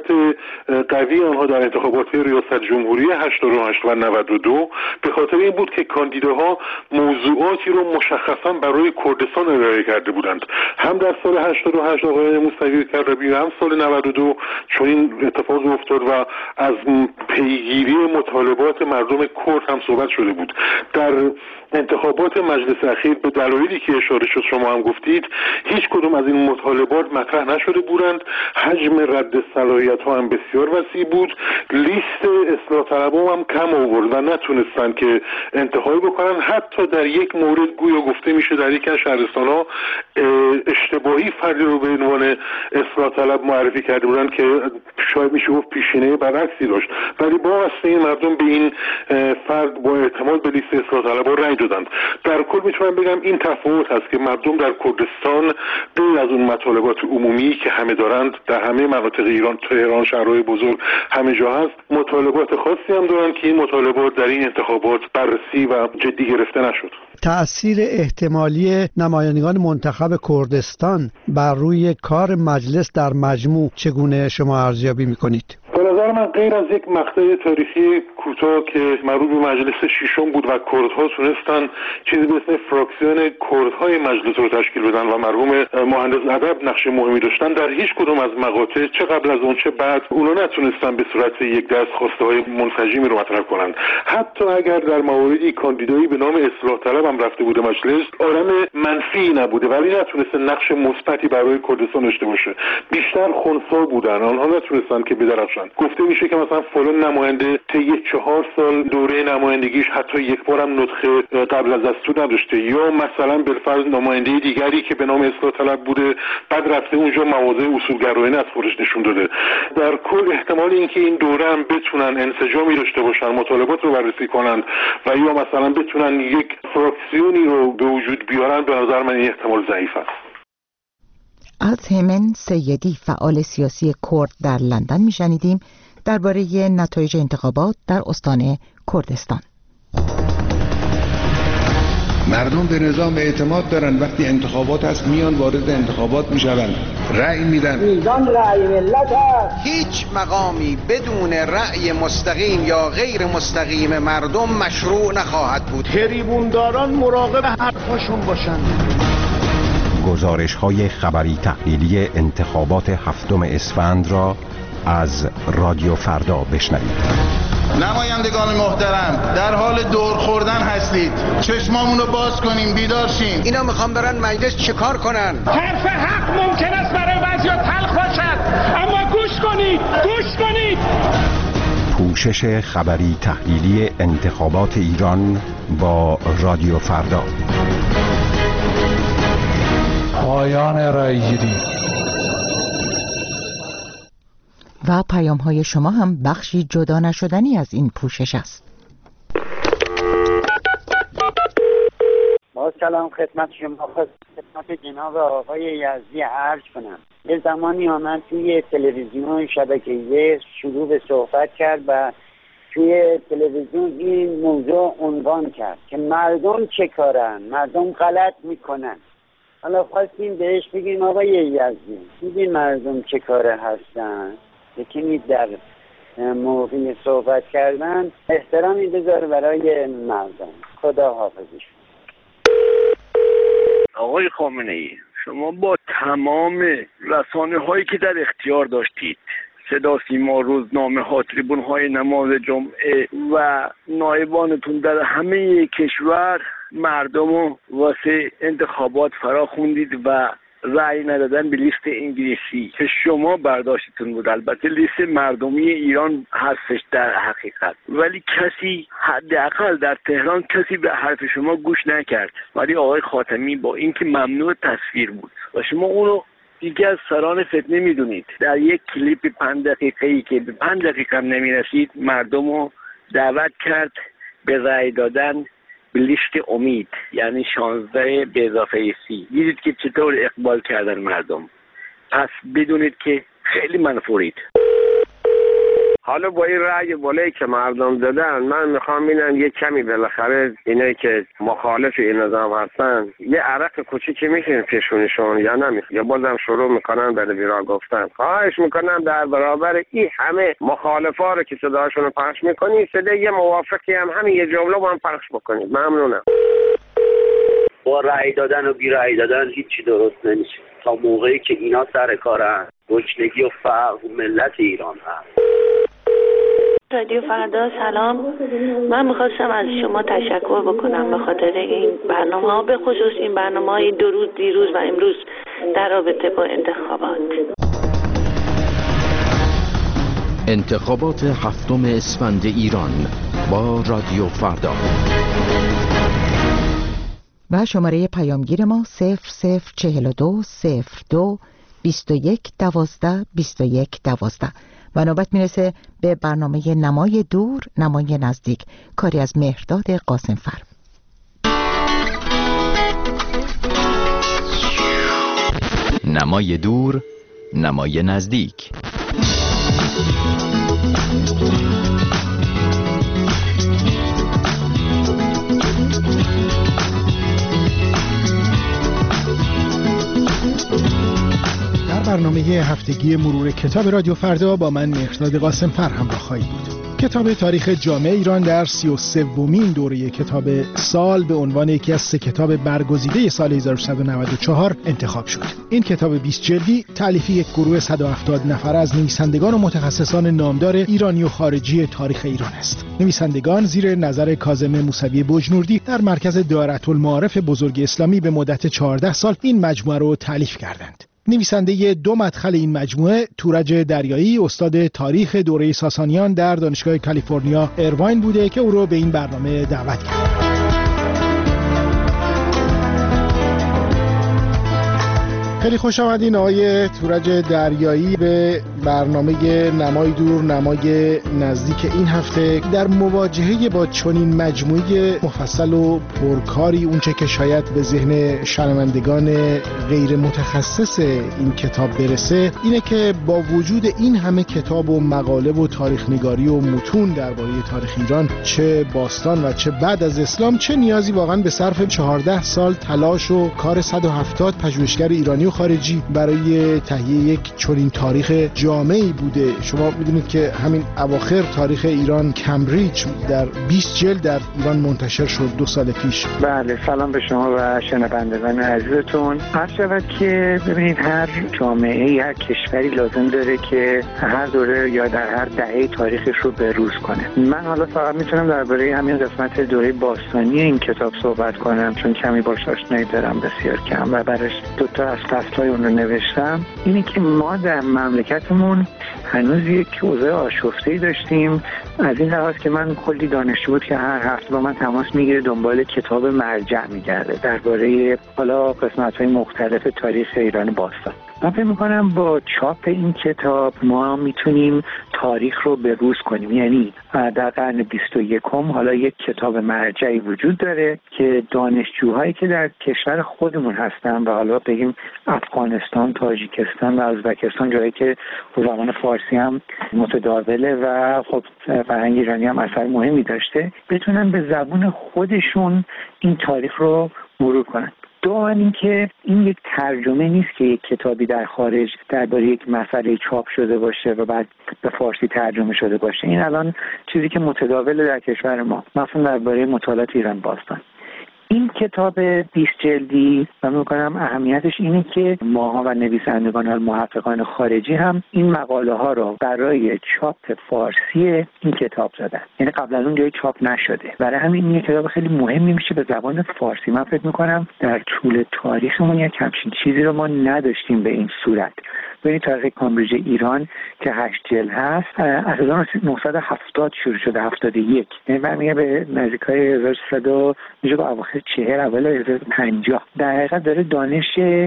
قوی آنها در انتخابات ریاست جمهوری هشتاد و هشت و نود و دو به خاطر این بود که کاندیداها موضوعاتی رو مشخصا برای کردستان ارائه کرده بودند. هم در سال هشتاد و هشت آقای موسوی کربی، هم سال نود و دو چون این اتفاق افتاد و از پیگیری مطالبات مردم کرد هم صحبت شده بود. در انتخابات مجلس اخیر به دلایلی که اشاره شد شما هم گفتید هیچ کدوم از این مطالبات مطرح نشده بودند. حجم رد صلاحیت ها هم بسیار وسیع بود. لیست اصلاح طلبها هم کم آورد و نتونستند که انتخابی بکنن. حتی در یک مورد گویا گفته میشه در یک از شهرستان ها اشتباهی فردی رو به عنوان اصلاح طلب معرفی کرده بودند که شاید میشه گفت پیشینه برعکسی داشت، ولی با واسطه این مردم به این فرد با اعتماد به لیست اصلاح طلبها رأی دادند. در کل میتونم بگم این تفاوت هست که مردم در کردستان غیر از اون مطالبات عمومی که همه دارند در همه مناطق ایران، تهران، شهرهای بزرگ، همه جا هست، مطالبات خاصی هم دارند که این مطالبات در این انتخابات بررسی و جدی گرفته نشد. تأثیر احتمالی نمایندگان منتخب منتخب کردستان بر روی کار مجلس در مجموع چگونه شما ارزیابی میکنید؟ به نظر من غیر از یک مقطع تاریخی کوتاه که مربوط به مجلس ششم بود و کردها تونستن چیزی به اسم فراکسیون کردهای مجلس رو تشکیل بدن و مرحوم مهندس ادب نقش مهمی داشتن، در هیچ کدوم از مقاطع چه قبل از اون چه بعد اونا نتونستن به صورت یک دست خواسته های منسجمی رو مطرح کنن. حتی اگر در مواردی کاندیدایی به نام اصلاح طلب هم رفته بوده مجلس، آدم منفی نبوده ولی نتونسته نقش مثبتی برای کردستان داشته باشه. بیشتر خنثی بودن، آنها نتونستن که بدرخشن. گفته میشه که مثلا فلان نماینده طی چهار سال دوره نمایندگیش حتی یک بارم نطخه قبل از دستور نداشته، یا مثلا بالفرض نماینده دیگری که به نام اصلاح طلب بوده بعد رفته اونجا مواضع اصولگرایانه از خودش نشون داده. در کل احتمال اینکه این دوره هم بتونن انسجامی داشته باشن، مطالبات رو بررسی کنن و یا مثلا بتونن یک فراکسیونی رو به وجود بیارن، به نظر من این احتمال ضعیف است. از همن سیدی فعال سیاسی کرد در لندن میشنیدیم درباره نتایج انتخابات در استان کردستان. مردم به نظام اعتماد دارن، وقتی انتخابات هست میان وارد انتخابات میشون، رأی میدن. میزان رأی ملت هست. هیچ مقامی بدون رأی مستقیم یا غیر مستقیم مردم مشروع نخواهد بود. تریبونداران مراقب حرفاشون باشن. گزارش های خبری تحلیلی انتخابات هفتم اسفند را از رادیو فردا بشنوید. نمایندگان محترم، در حال دور خوردن هستید، چشمامون رو باز کنیم، بیدار شیم. اینا میخوان برن مجلس چیکار کنن؟ حرف حق ممکن است برای بعضیا تلخ باشد، اما گوش کنید، گوش کنید. پوشش خبری تحلیلی انتخابات ایران با رادیو فردا. پایان رأی‌گیری و پیام های شما هم بخشی جدا نشدنی از این پوشش است. با سلام خدمت شما، خدمت جناب آقای یزدی عرض کنم. یه زمانی آمد توی تلویزیون شبکه یک شروع به صحبت کرد و توی تلویزیون این موضوع عنوان کرد که مردم چه کارن، مردم غلط میکنن. حالا خواستیم بهش بگیم آقای یزدی، بگیم مردم چه کاره هستن، یکی در موقع صحبت کردن احترامی بذاره برای مردم. خدا حافظش. آقای خامنه ای، شما با تمام رسانه هایی که در اختیار داشتید، صدا سیما، روزنامه ها، تریبون های نماز جمعه و نایبانتون در همه کشور، مردم رو واسه انتخابات فرا خوندید و رأی ندادن به لیست انگلیسی که شما برداشتتون بود. البته لیست مردمی ایران هستش در حقیقت، ولی کسی حداقل در تهران کسی به حرف شما گوش نکرد. ولی آقای خاتمی با اینکه ممنوع تصویر بود و شما اونو دیگه از سران فتنه میدونید، در یک کلیپ پنج دقیقه‌ای که به پنج دقیقه هم نمیرسید مردم رو دعوت کرد به رأی دادن به لیست امید، یعنی شانزده به اضافه سی. دیدید که چطور اقبال کردن مردم. پس بدونید که خیلی منفورید. حالا با این رأی بالایی که مردم دادن، من میخوام ببینم یه کمی بالاخره اینایی که مخالف این نظام هستن یه عرق کوچیکی میشین پیشونیشون یا نمیخواد، یا بازم شروع میکنن به بیرا گفتن. خواهش میکنم در برابر این همه مخالفا رو که صداشون رو پخش میکنی، صدای یه موافقی هم همین یه جمله با هم پخش بکنید. ممنونم. با رأی دادن و بی رأی دادن هیچی درست نمیشه تا موقعی که اینا سر کارن. گشنگی و فقر ملت ایران هست. رادیو فردا سلام. من میخواستم از شما تشکر بکنم به خاطر این برنامه ها، به خصوص این برنامه های دو روز دیروز و امروز در رابطه با انتخابات. انتخابات هفتم اسفند ایران با رادیو فردا. و شماره پیامگیر ما صفر صفر چهل و دو صفر دو بیست و یک دوازده بیست و یک دوازده. و نوبت میرسه به برنامه نمای دور نمای نزدیک، کاری از مهرداد قاسمفر. نمای دور نمای نزدیک. برنامه هفتگی مرور کتاب رادیو فردا با من مهرداد قاسم فر همراه خواهید بود. کتاب تاریخ جامع ایران در سی و سومین دوره کتاب سال به عنوان یکی از سه کتاب برگزیده سال هزار و سیصد و نود و چهار انتخاب شد. این کتاب بیست جلدی تالیف یک گروه صد و هفتاد نفر از نویسندگان و متخصصان نامدار ایرانی و خارجی تاریخ ایران است. نویسندگان زیر نظر کاظم موسوی بجنوردی در مرکز دایرةالمعارف بزرگ اسلامی به مدت چهارده سال این مجموعه را تالیف کردند. نویسنده دو مدخل این مجموعه تورج دریایی استاد تاریخ دوره ساسانیان در دانشگاه کالیفرنیا ایرواین بوده که او رو به این برنامه دعوت کرد. خیلی خوش آمدین آقای تورج دریایی به برنامه نمای دور نمای نزدیک این هفته. در مواجهه با چنین مجموعه مفصل و پرکاری اونچه که شاید به ذهن شنوندگان غیر متخصص این کتاب برسه اینه که با وجود این همه کتاب و مقاله و تاریخ نگاری و متون درباره تاریخ ایران چه باستان و چه بعد از اسلام چه نیازی واقعا به صرف چهارده سال تلاش و کار صد و هفتاد پژوهشگر ایرانی و خارجی برای تهیه یک چنین تاریخ جامعی بوده. شما میدونید که همین اواخر تاریخ ایران کمبریج در بیست جلد در ایران منتشر شد دو سال پیش. بله، سلام به شما و شنوندگان عزیزتون. عرض شود که ببینید هر جامعه هر کشوری لازم داره که هر دوره یا در هر دهه تاریخش رو بروز کنه. من حالا فقط میتونم درباره همین قسمت دوره باستانی این کتاب صحبت کنم چون کمی باهاش آشنایی دارم بسیار کم و برش دو تا از فصل‌های اون رو نوشتم. اینی که ما در مملکتمون هنوز یک اوضاع آشفته‌ای داشتیم از این لحاظ که من کلی دانشجو بود که هر هفته با من تماس میگیره دنبال کتاب مرجع میگرده درباره حالا قسمت‌های مختلف تاریخ ایران باستان. من فکر میکنم با چاپ این کتاب ما میتونیم تاریخ رو بروز کنیم. یعنی در قرن بیست و یکم حالا یک کتاب مرجعی وجود داره که دانشجوهایی که در کشور خودمون هستن و حالا بگیم افغانستان، تاجیکستان و ازبکستان، جایی که زبان فارسی هم متداوله و خب فرهنگ ایرانی هم اثر مهمی داشته، بتونن به زبان خودشون این تاریخ رو مرور کنن. دوم این که این یک ترجمه نیست که یک کتابی در خارج درباره یک مسئله چاپ شده باشه و بعد به فارسی ترجمه شده باشه. این الان چیزی که متداوله در کشور ما، مثلا درباره مطالعات ایران باستان. این کتاب بیست جلدی من می‌گم اهمیتش اینه که ماها و نویسندگان و محققان خارجی هم این مقاله ها رو برای چاپ فارسی این کتاب زدن. یعنی قبل از اون جایی چاپ نشده. برای همین این کتاب خیلی مهمی میشه به زبان فارسی. من فکر می‌کنم در طول تاریخمون یک همچین چیزی رو ما نداشتیم به این صورت. ببینید تاریخ کامبریج ایران که هشت جلد هست از هزار و نهصد و هفتاد شروع شده، هفتاد و یک، یعنی برمیگه به نزدیکای هزار و سیصد و میشه به اواخر چهل اول هزار و پنجاه. در حقیقت داره دانش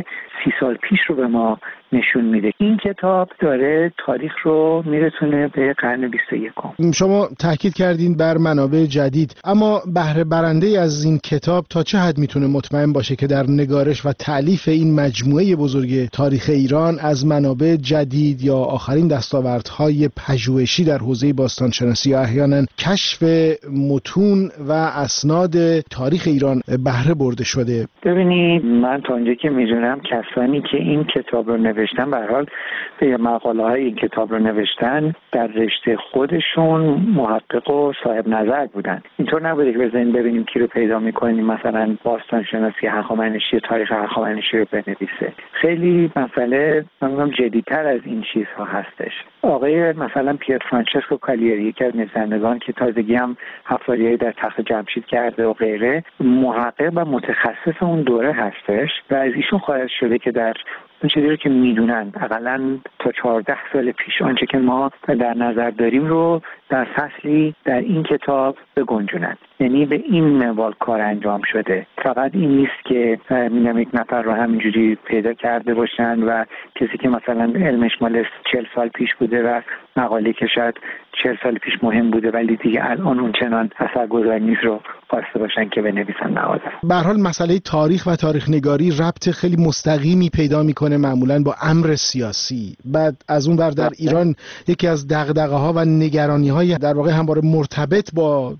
سی سال پیش رو به ما نشون میده. این کتاب داره تاریخ رو میرسونه به قرن بیست و یکم. شما تاکید کردین بر منابع جدید، اما بهره برنده از این کتاب تا چه حد میتونه مطمئن باشه که در نگارش و تالیف این مجموعه بزرگ تاریخ ایران از منابع جدید یا آخرین دستاوردهای پژوهشی در حوزه باستانشناسی یا احیانا کشف متون و اسناد تاریخ ایران بهره برده شده؟ ببینید من تا اونجایی که میدونم کسانی که این کتاب رو نوشتن به هر حال به مقاله های این کتاب رو نوشتن در رشته خودشون محقق و صاحب نظر بودن. اینطور نبوده که بزنین ببینیم کی رو پیدا میکنیم مثلا باستان شناسی هخامنشی تاریخ هخامنشی رو بنویسه. خیلی مسئله من جدی‌تر از این چیزها هستش. آقای مثلا پیر فرانچسکو کالیری یکی از نویسندگان که تازگی هم حفاریایی در تخت جمشید کرده و غیره، محقق و متخصص اون دوره هستش و از ایشون خواهد شده که در اون چیزی رو که میدونن حداقل تا چهارده سال پیش آنچه که ما در نظر داریم رو در فصلی در این کتاب بگنجونن. یعنی به این منوال کار انجام شده. فقط این نیست که میگم یک نفر رو همینجوری پیدا کرده باشن و کسی که مثلا علمش مال چهل سال پیش بوده و مقاله که شاید چهل سال پیش مهم بوده ولی دیگه الان اون چنان اثرگذار نیست رو خواسته باشن که بنویسن مقاله. به هر حال مسئله تاریخ و تاریخ نگاری ربط خیلی مستقیمی پیدا میکنه معمولا با امر سیاسی. بعد از اون ور در ایران یکی از دغدغه‌ها و نگرانی‌های در واقع همواره مرتبط با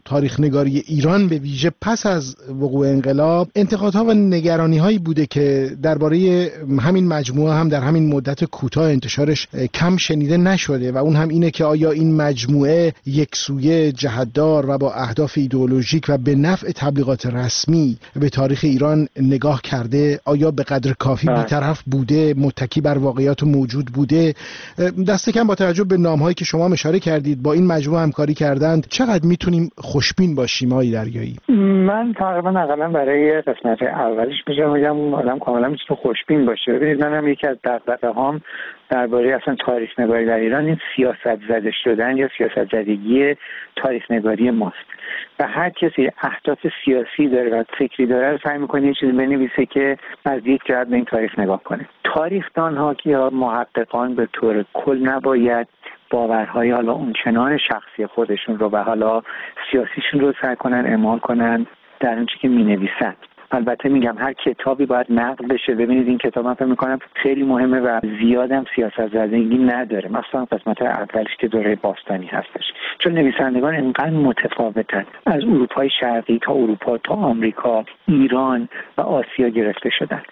تاریخ نگاری ایران به ویژه پس از وقوع انقلاب انتقادها و نگرانی‌هایی بوده که درباره همین مجموعه هم در همین مدت کوتاه انتشارش کم شنیده نشده و اون هم اینه که آیا این مجموعه یکسویه، جهت‌دار و با اهداف ایدئولوژیک و به نفع تبلیغات رسمی به تاریخ ایران نگاه کرده؟ آیا به قدر کافی بی‌طرف بوده، متکی بر واقعیات موجود بوده؟ دست کم با توجه به نام‌هایی که شما اشاره کردید با این مجموعه همکاری کردند، چقدر میتونیم خوشبین باشیم آقای دریایی؟ من تقریبا اقلا برای قسمت اولش میگم میگم آدم کاملا میتونه خوشبین باشه. ببینید منم یکی از دغدغه‌هام درباره اصلا تاریخ نگاری در ایران این سیاست زده شدن یا سیاست زدگی تاریخ نگاری ماست و هر کسی اهداف سیاسی داره و فکری داره رو سعی می‌کنه یه چیزی بنویسه که از یک جهت به این تاریخ نگاه کنه. تاریخ‌دان‌ها یا محققان به طور کل نباید باورهای حالا اونچنان شخصی خودشون رو و حالا سیاسیشون رو سعی کنن اعمال کنن در اون چیزی که می‌نویسن. البته میگم هر کتابی باید نقد بشه. ببینید این کتاب من فکر می‌کنم خیلی مهمه و زیادم سیاست زدگی نداره، مثلا قسمت اولش که دوره باستانی هستش، چون نویسندگان اینقدر متفاوتن، از اروپای شرقی تا اروپا تا آمریکا، ایران و آسیا گرفته شدن.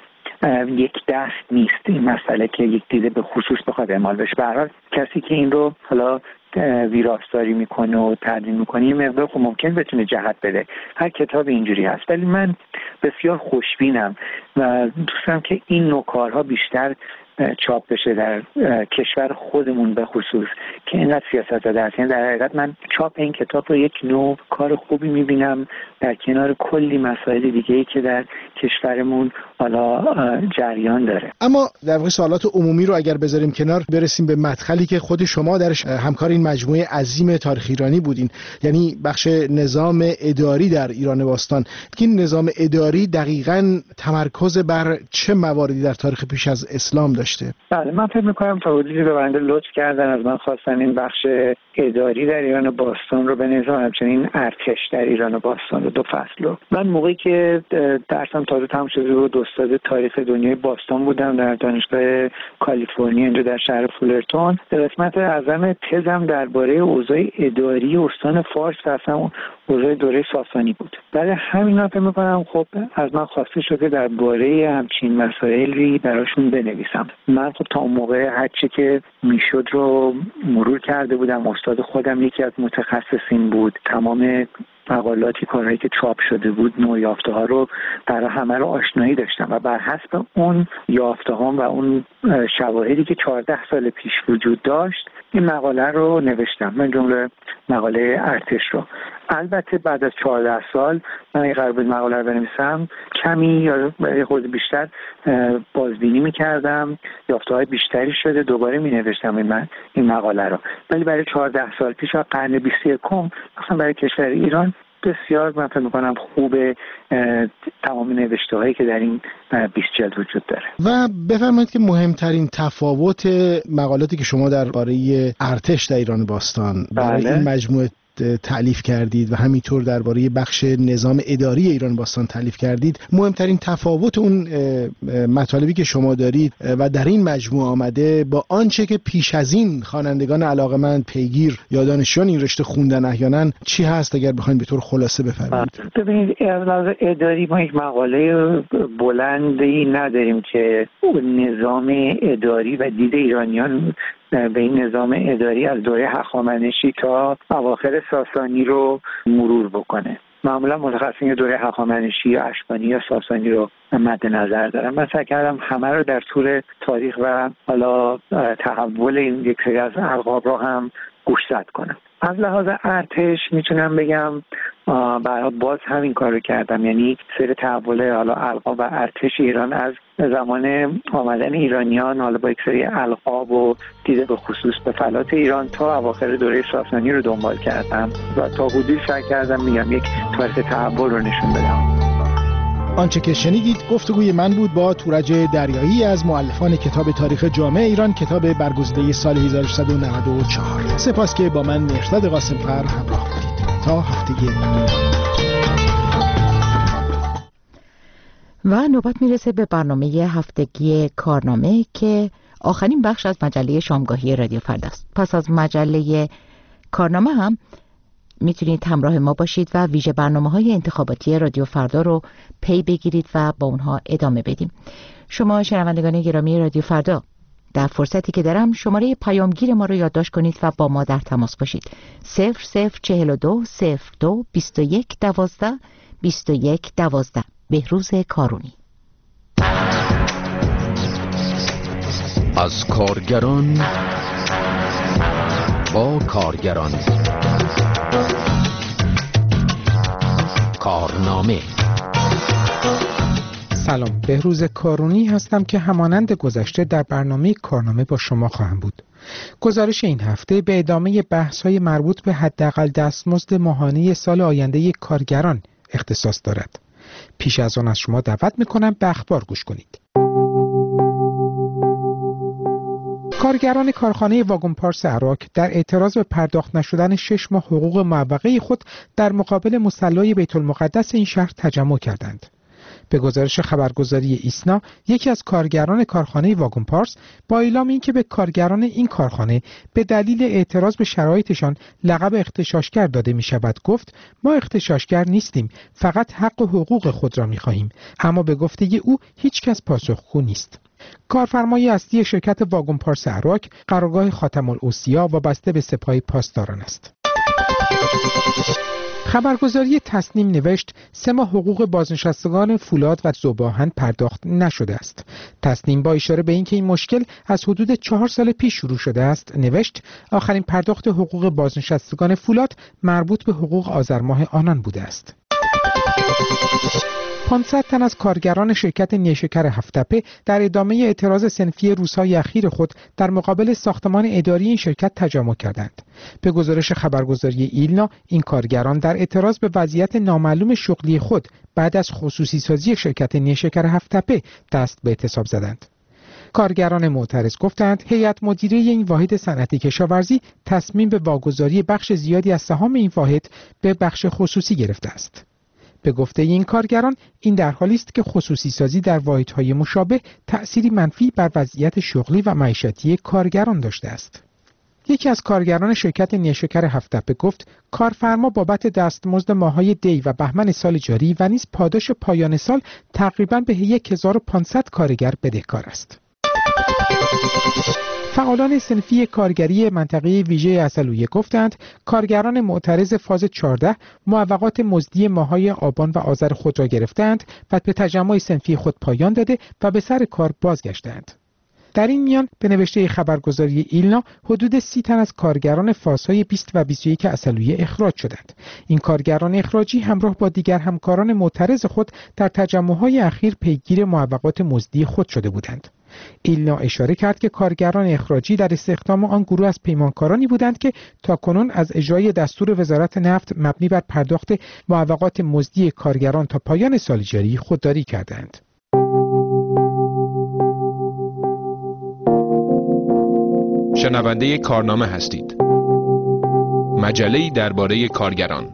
یک دست نیست این مسئله که یک دیده به خصوص بخواد اعمال بشه. به هر حال کسی که این رو حالا ویراستاری میکنه و تدوین میکنه یه مقدار خب ممکن بتونه جهت بده. هر کتاب اینجوری هست، ولی من بسیار خوشبینم و دوست دارم که این نوع کارها بیشتر چاپ بشه در کشور خودمون به خصوص که اینقدر سیاست زده است. یعنی در حقیقت من چاپ این کتاب رو یک نوع کار خوبی میبینم در کنار کلی مسائل دیگه‌ای که در کشورمون حالا جریان داره. اما در واقع سوالات عمومی رو اگر بذاریم کنار، برسیم به مدخلی که خود شما درش همکار این مجموعه عظیم تاریخ ایرانی بودین، یعنی بخش نظام اداری در ایران باستان. این نظام اداری دقیقاً تمرکز بر چه مواردی در تاریخ پیش از اسلام داشته؟ بله، من فکر می‌کنم تا حدودی به بنده لطف کردن از من خواستن این بخش اداری در ایران باستان رو به نظام همچنین ارتش در ایران باستان رو دو فصل رو. من موقعی که درسم تازه تموم شده بود استاد تاریخ دنیای باستان بودم در دانشگاه کالیفرنیا اینجا در شهر فولرتون. قسمت اعظم تزم درباره اوضاع اداری استان فارس و اصلا اوضاع دوره ساسانی بود. برای همین فکر می‌کنم خب از من خواسته شده درباره همچین مسائلی براشون بنویسم. من خب تا اون موقع هر چی که میشد رو مرور کرده بودم. استاد خودم یکی از متخصصین بود. تمام مقالاتی کارهایی که چاپ شده بود، نوع یافته ها رو برای همه رو آشنایی داشتم و بر حسب اون یافته ها و اون شواهدی که چهارده سال پیش وجود داشت این مقاله رو نوشتم، من جمله مقاله ارتش رو. البته بعد از چهارده سال من اگه قرار بود مقاله رو بنویسم کمی یا یه خورده بیشتر بازبینی میکردم، یافته های بیشتری شده، دوباره می نوشتم این, من این مقاله رو. ولی برای چهارده سال پیش و قرن بیست و یکم مثلا برای کشور ایران بسیار من فکر می‌کنم خوب تمام نوشته هایی که در این بیست جلد وجود داره. و بفرمایید که مهمترین تفاوت مقالاتی که شما درباره ارتش در ایران باستان برای بله. این مجموعه تألیف کردید و همینطور درباره بخش نظام اداری ایران باستان تألیف کردید، مهمترین تفاوت اون مطالبی که شما دارید و در این مجموعه آمده با آنچه که پیش از این خوانندگان علاقه‌مند پیگیر یا دانشجویان این رشته خوندن احیانا چی هست اگر بخواید به طور خلاصه بفرمایید؟ ببینید از اداری ما یک مقاله بلندی نداریم که نظام اداری و دید ایرانیان به این نظام اداری از دوره هخامنشی تا اواخر ساسانی رو مرور بکنه. معمولا متخصصین دوره هخامنشی یا اشکانی یا ساسانی رو مد نظر دارم. من سعی کردم همه رو در طول تاریخ و حالا تحول این یک سری از القاب رو هم گوشزد کنم. از لحاظ ارتش میتونم بگم برای باز همین کار رو کردم، یعنی سر تحول حالا القاب و ارتش ایران از زمان آمدن ایرانیان حالا با یک سری القاب و دیده به خصوص به فلات ایران تا اواخر دوره ساسانی رو دنبال کردم و تا حدودی سعی کردم میگم یک طرز تحول رو نشون بدم. آنچه که شنیدید گفتگوی من بود با تورج دریایی از مؤلفان کتاب تاریخ جامع ایران، کتاب برگزیده سال هزار و سیصد و نود و چهار. سپاس که با من مهرداد قاسم‌فر همراه بودید. تا هفته و نوبت میرسه به برنامه هفتگی کارنامه که آخرین بخش از مجله شامگاهی رادیو فردا است. پس از مجله کارنامه هم میتونید همراه ما باشید و ویژه برنامه‌های انتخاباتی رادیو فردا رو پی بگیرید و با اونها ادامه بدیم. شما شنوندگان گرامی رادیو فردا، در فرصتی که دارم شماره پیامگیر ما رو یادداشت کنید و با ما در تماس باشید. صفر صفر چهل و دو صفر دو بیست و یک دوازده بیست و یک دوازده. بهروز کارونی. از کارگران با کارگران، کارنامه. سلام، بهروز کارونی هستم که همانند گذشته در برنامه کارنامه با شما خواهم بود. گزارش این هفته به ادامه بحث‌های مربوط به حداقل دستمزد ماهانه سال آینده کارگران اختصاص دارد. پیش از آن از شما دعوت می‌کنم به اخبار گوش کنید. کارگران کارخانه واگن پارس عراق در اعتراض به پرداخت نشدن شش ماه حقوق معوقه خود در مقابل مصلی بیت المقدس این شهر تجمع کردند. به گزارش خبرگزاری ایسنا، یکی از کارگران کارخانه واگن پارس با اعلام اینکه به کارگران این کارخانه به دلیل اعتراض به شرایطشان لقب اغتشاشگر داده می شود گفت: ما اغتشاشگر نیستیم، فقط حق و حقوق خود را می خواهیم. اما به گفته او هیچ کس پاسخگو نیست. کارفرمای اصلی شرکت واگن پارس عراق قرارگاه خاتم الاوصیا وابسته به سپاه پاسداران است. خبرگزاری تصنیم نوشت سه ماه حقوق بازنشستگان فولاد و ذوب‌آهن پرداخت نشده است. تصنیم با اشاره به اینکه این مشکل از حدود چهار سال پیش شروع شده است نوشت آخرین پرداخت حقوق بازنشستگان فولاد مربوط به حقوق آذر ماه آنان بوده است. پانصد تن از کارگران شرکت نیشکر هفت‌تپه در ادامه اعتراض صنفی روزهای اخیر خود در مقابل ساختمان اداری این شرکت تجمع کردند. به گزارش خبرگزاری ایلنا، این کارگران در اعتراض به وضعیت نامعلوم شغلی خود بعد از خصوصی سازی شرکت نیشکر هفت‌تپه دست به اعتصاب زدند. کارگران معترض گفتند هیئت مدیره این واحد صنعتی کشاورزی تصمیم به واگذاری بخش زیادی از سهام این واحد به بخش خصوصی گرفته است. به گفته این کارگران این در حالی است که خصوصی سازی در واحدهای مشابه تأثیری منفی بر وضعیت شغلی و معیشتی کارگران داشته است. یکی از کارگران شرکت نیشکر هفت‌تپه گفت کارفرما بابت دستمزد ماه‌های دی و بهمن سال جاری و نیز پاداش پایان سال تقریباً به هزار و پانصد کارگر بدهکار است. فعالان صنفی کارگری منطقه ویژه عسلویه گفتند کارگران معترض فاز چهارده معوقات مزدی ماه‌های آبان و آذر خود را گرفتند و به تجمع صنفی خود پایان داده و به سر کار بازگشتند. در این میان به نوشته خبرگزاری ایلنا حدود سی تن از کارگران فازهای بیست و بیست و یک عسلویه اخراج شدند. این کارگران اخراجی همراه با دیگر همکاران معترض خود در تجمع‌های اخیر پیگیر معوقات مزدی خود شده بودند. ایلنا اشاره کرد که کارگران اخراجی در استخدام آن گروه از پیمانکارانی بودند که تاکنون از اجرای دستور وزارت نفت مبنی بر پرداخت معوقات مزدی کارگران تا پایان سال جاری خودداری کردند. شنونده کارنامه هستید. مجله‌ای درباره کارگران.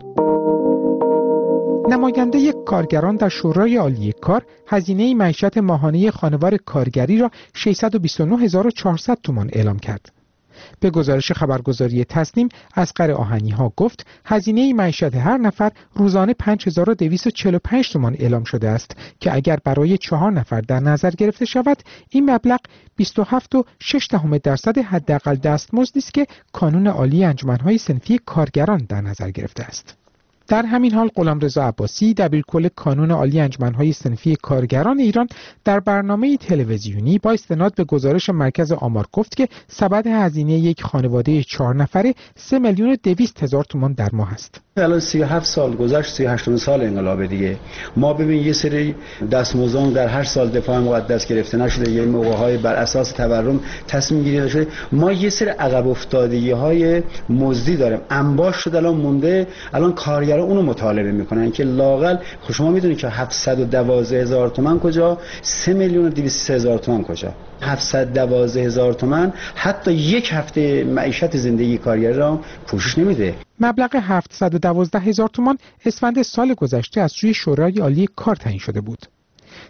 نماینده کارگران در شورای عالی کار هزینه معیشت ماهانه خانوار کارگری را ششصد و بیست و نه هزار و چهارصد تومان اعلام کرد. به گزارش خبرگزاری تصنیم، اصغر آهنی‌ها گفت هزینه معیشت هر نفر روزانه پنج هزار و دویست و چهل و پنج تومان اعلام شده است که اگر برای چهار نفر در نظر گرفته شود این مبلغ بیست و هفت و شش دهم درصد حداقل دستمزدی است که کانون عالی انجمن‌های صنفی کارگران در نظر گرفته است. در همین حال غلامرضا عباسی دبیرکل کانون عالی انجمن‌های صنفی کارگران ایران در برنامه تلویزیونی با استناد به گزارش مرکز آمار گفت که سبد هزینه یک خانواده چهار نفره سه میلیون و دویست هزار تومان در ماه است. الان سی و هفت سال گذشت، سی و هشت سال انقلاب دیگه. ما ببین یه سری دستمزدان در هر سال دفاع مقدس گرفته نشده، یه موقع‌های بر اساس تورم تصمیم گیری شده. ما یه سری عقب افتادگی‌های مزدی داریم. انباش شده الان مونده، الان کارگران اونو مطالبه میکنن که لااقل شما میدونید که هفتصد و دوازده هزار تومان کجا، سه میلیون و دویست هزار تومان کجا. هفتصد و دوازده هزار تومان حتی یک هفته معیشت زندگی کارگر را پوشش نمیده. مبلغ هفتصد و دوازده هزار تومان اسفند سال گذشته از سوی شورای عالی کار تعیین شده بود.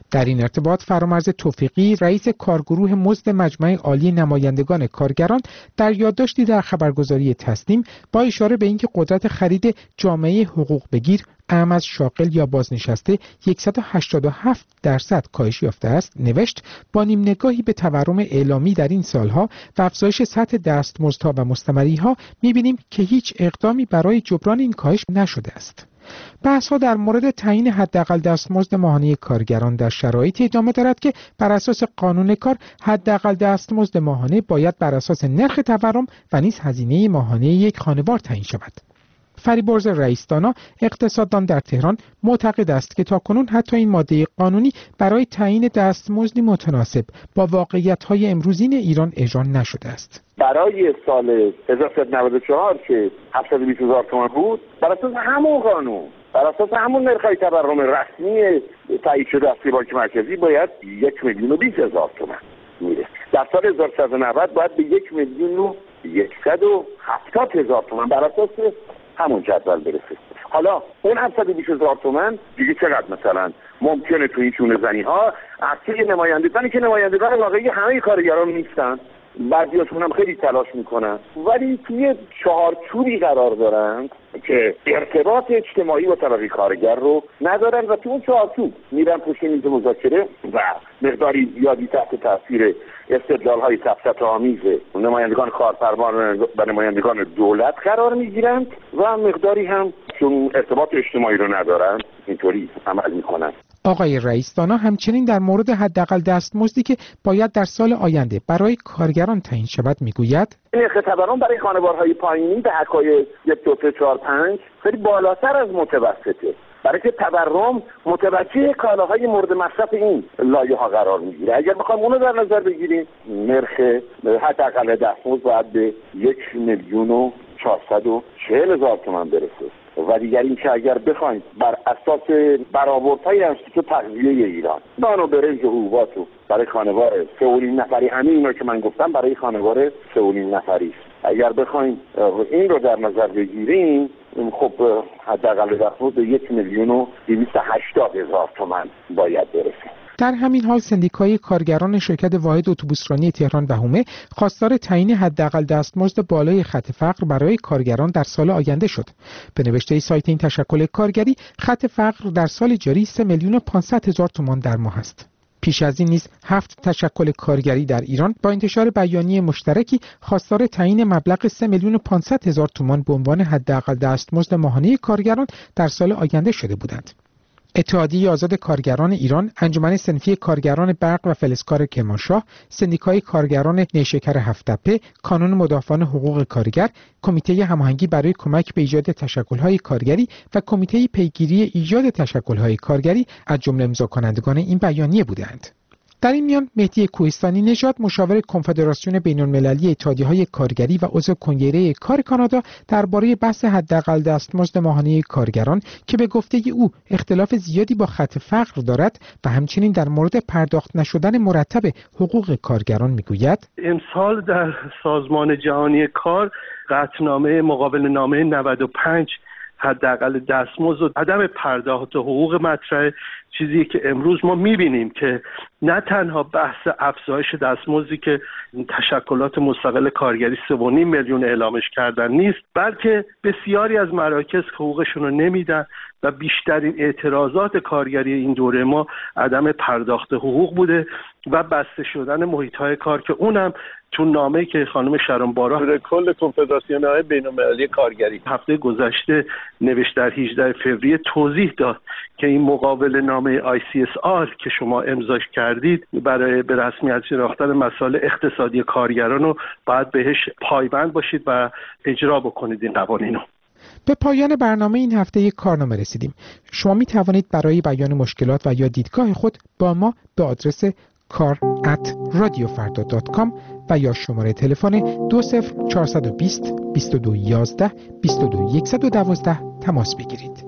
در این ارتباط فرامرز توفیقی رئیس کارگروه مزد مجمع عالی نمایندگان کارگران در یادداشتی در خبرگزاری تسنیم با اشاره به اینکه قدرت خرید جامعه حقوق بگیر اعم از شاغل یا بازنشسته صد و هشتاد و هفت درصد کاهش یافته است نوشت با نیم نگاهی به تورم اعلامی در این سالها و افزایش سطح دستمزدها و مستمریها می‌بینیم که هیچ اقدامی برای جبران این کاهش نشده است. بحث‌ها در مورد تعیین حداقل دستمزد ماهانه کارگران در شرایطی ادامه دارد که بر اساس قانون کار حداقل دستمزد ماهانه باید بر اساس نرخ تورم و نیز هزینه ماهانه یک خانوار تعیین شود. فریبرز رئیس‌دانا اقتصاددان در تهران معتقد است که تاکنون حتی این ماده قانونی برای تعیین دستمزدی متناسب با واقعیت‌های امروزین ایران اجرا نشده است. برای سال هزار و سیصد و نود و چهار که هفتصد و بیست هزار تومان بود، بر اساس همون قانون، بر اساس همون نرخ‌های تورم رسمی تایید شده از بانک مرکزی باید یک میلیون و بیست هزار تومان میره. در سال هزار و سیصد و نود باید به یک میلیون و صد و هفتاد هزار تومان بر اساس همون جدول برسه. حالا اون هفتصد و بیست هزار تومان دیگه چقدر مثلا ممکنه تو این چونه زنی ها عکس نمایندگانی که نمایندگان واقعی همه کارگران نیستن، بعضیاشون هم خیلی تلاش میکنن ولی توی چهارچوبی قرار دارن که ارتباط اجتماعی با طبقه کارگر رو ندارن و تو اون چهارچوب میرن پشت میز مذاکره و مقداری زیادی تحت تاثیر استدلال‌های سفسطه‌آمیز نمایندگان کارفرما و نمایندگان دولت قرار میگیرند و مقداری هم چون ارتباط اجتماعی رو ندارن اینطوری عمل میکنن. آقای رئیس‌دانا همچنین در مورد حداقل دستمزدی که باید در سال آینده برای کارگران تعیین شود میگوید نرخ تورم برای خانوارهای پایینی به حکای یک دو سه چهار پنج خیلی بالاتر از متوسطه، برای که تورم متوجه کالاهای مورد مصرف این لایه ها قرار میگیره. اگر بخوام اونو در نظر بگیریم نرخ حداقل دستمزد باید به یک میلیون و چهارصد و چهل هزار تومان برسه و دیگر این که اگر بخوایم بر اساس برآوردهای انستیتوت تغذیه ایران نان و برنج و حبوبات برای خانوار سه و نیم نفری، همین اینا که من گفتم برای خانوار سه و نیم نفری است، اگر بخوایم این رو در نظر بگیریم خب حداقل دستمزد به یک میلیون و دویست و هشتاد هزار تومان باید برسه. در همین حال سندیکای کارگران شرکت واحد اتوبوسرانی تهران و حومه خواستار تعیین حداقل دستمزد بالای خط فقر برای کارگران در سال آینده شد. به نوشته سایت این تشکل کارگری خط فقر در سال جاری سه میلیون و پانصد هزار تومان در ماه است. پیش از این نیز هفت تشکل کارگری در ایران با انتشار بیانیه مشترکی خواستار تعیین مبلغ سه میلیون و پانصد هزار تومان به عنوان حداقل دستمزد ماهانه کارگران در سال آینده شده بودند. اتحادیه آزاد کارگران ایران، انجمن صنفی کارگران برق و فلزکار کرمانشاه، سندیکای کارگران نیشکر هفت‌تپه، کانون مدافعان حقوق کارگر، کمیته هماهنگی برای کمک به ایجاد تشکل‌های کارگری و کمیته پیگیری ایجاد تشکل‌های کارگری از جمله امضاکنندگان این بیانیه بودند. در این میان مهدی کوهستانی نژاد مشاور کنفدراسیون بین‌المللی اتحادیه‌های کارگری و عضو کنگره کار کانادا درباره بحث حداقل دستمزد ماهانه کارگران که به گفته او اختلاف زیادی با خط فقر دارد و همچنین در مورد پرداخت نشدن مرتب حقوق کارگران میگوید امسال در سازمان جهانی کار قطعنامه مقابل نامه نود و پنج حداقل دستمزد و عدم پرداخت حقوق مطرح، چیزی که امروز ما میبینیم که نه تنها بحث افزایش دستمزدی که تشکلات مستقل کارگری سه و نیم میلیون اعلامش کردن نیست، بلکه بسیاری از مراکز حقوقشون رو نمیدن و بیشترین اعتراضات کارگری این دوره ما عدم پرداخت حقوق بوده و بسته شدن محیط‌های کار که اونم تو نامه‌ای که خانم شرون بارا کل کنفدراسیون‌های بین‌المللی کارگری هفته گذشته نوشت در هجدهم فوریه توضیح داد که این مقابل نامه آی سی اس آر که شما امضاش کردید برای به رسمیت شناختن مسائل اقتصادی کارگران رو باید بهش پایبند باشید و اجرا بکنید این قوانین رو. به پایان برنامه این هفته یک کارنامه رسیدیم. شما می توانید برای بیان مشکلات و یا دیدگاه خود با ما به آدرس کار ات رادیو فردا دات کام و یا شماره تلفن دو صفر چهارصد و بیست بیست و دو یازده بیست و دو صد و دوازده تماس بگیرید.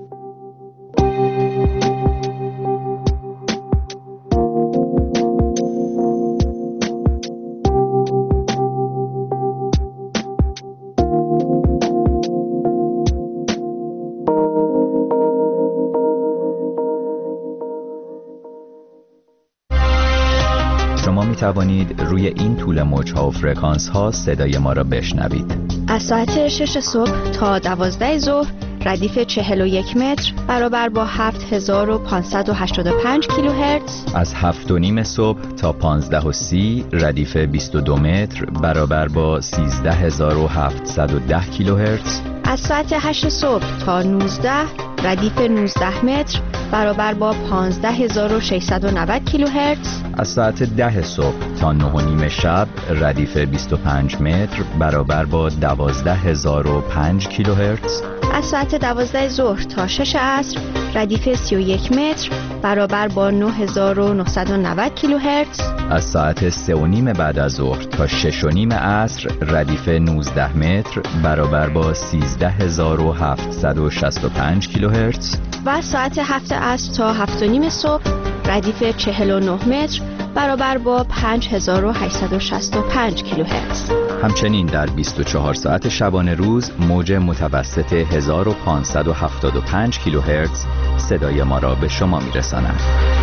توانید روی این طول موج‌ها و فرکانس ها صدای ما را بشنوید. از ساعت شش صبح تا دوازده ظهر ردیف چهل و یک متر برابر با هفت هزار و پانصد و هشتاد و پنج کیلوهرتز. از هفت و نیم صبح تا پانزده و سی ردیف بیست و دو متر برابر با سیزده هزار و هفتصد و ده کیلوهرتز. از ساعت هشت صبح تا نوزده ردیف نوزده متر برابر با پانزده هزار و ششصد و نود کیلوهرتز. از ساعت ده صبح تا نه و نیم شب ردیف بیست و پنج متر برابر با دوازده هزار و پنج کیلوهرتز. از ساعت دوازده ظهر تا شش عصر ردیف سی و یک متر برابر با نه هزار و نهصد و نود کیلوهرتز. از ساعت سه و نیم بعد از ظهر تا شش و نیم عصر ردیف نوزده متر برابر با سیزده هزار و هفتصد و شصت و پنج کیلوهرتز. و از ساعت هفت عصر تا هفت و نیم صبح ردیف چهل و نه متر برابر با پنج هزار و هشتصد و شصت و پنج کیلوهرتز. همچنین در بیست و چهار ساعت شبانه روز موج متوسط هزار و پانصد و هفتاد و پنج کیلوهرتز صدای ما را به شما میرساند.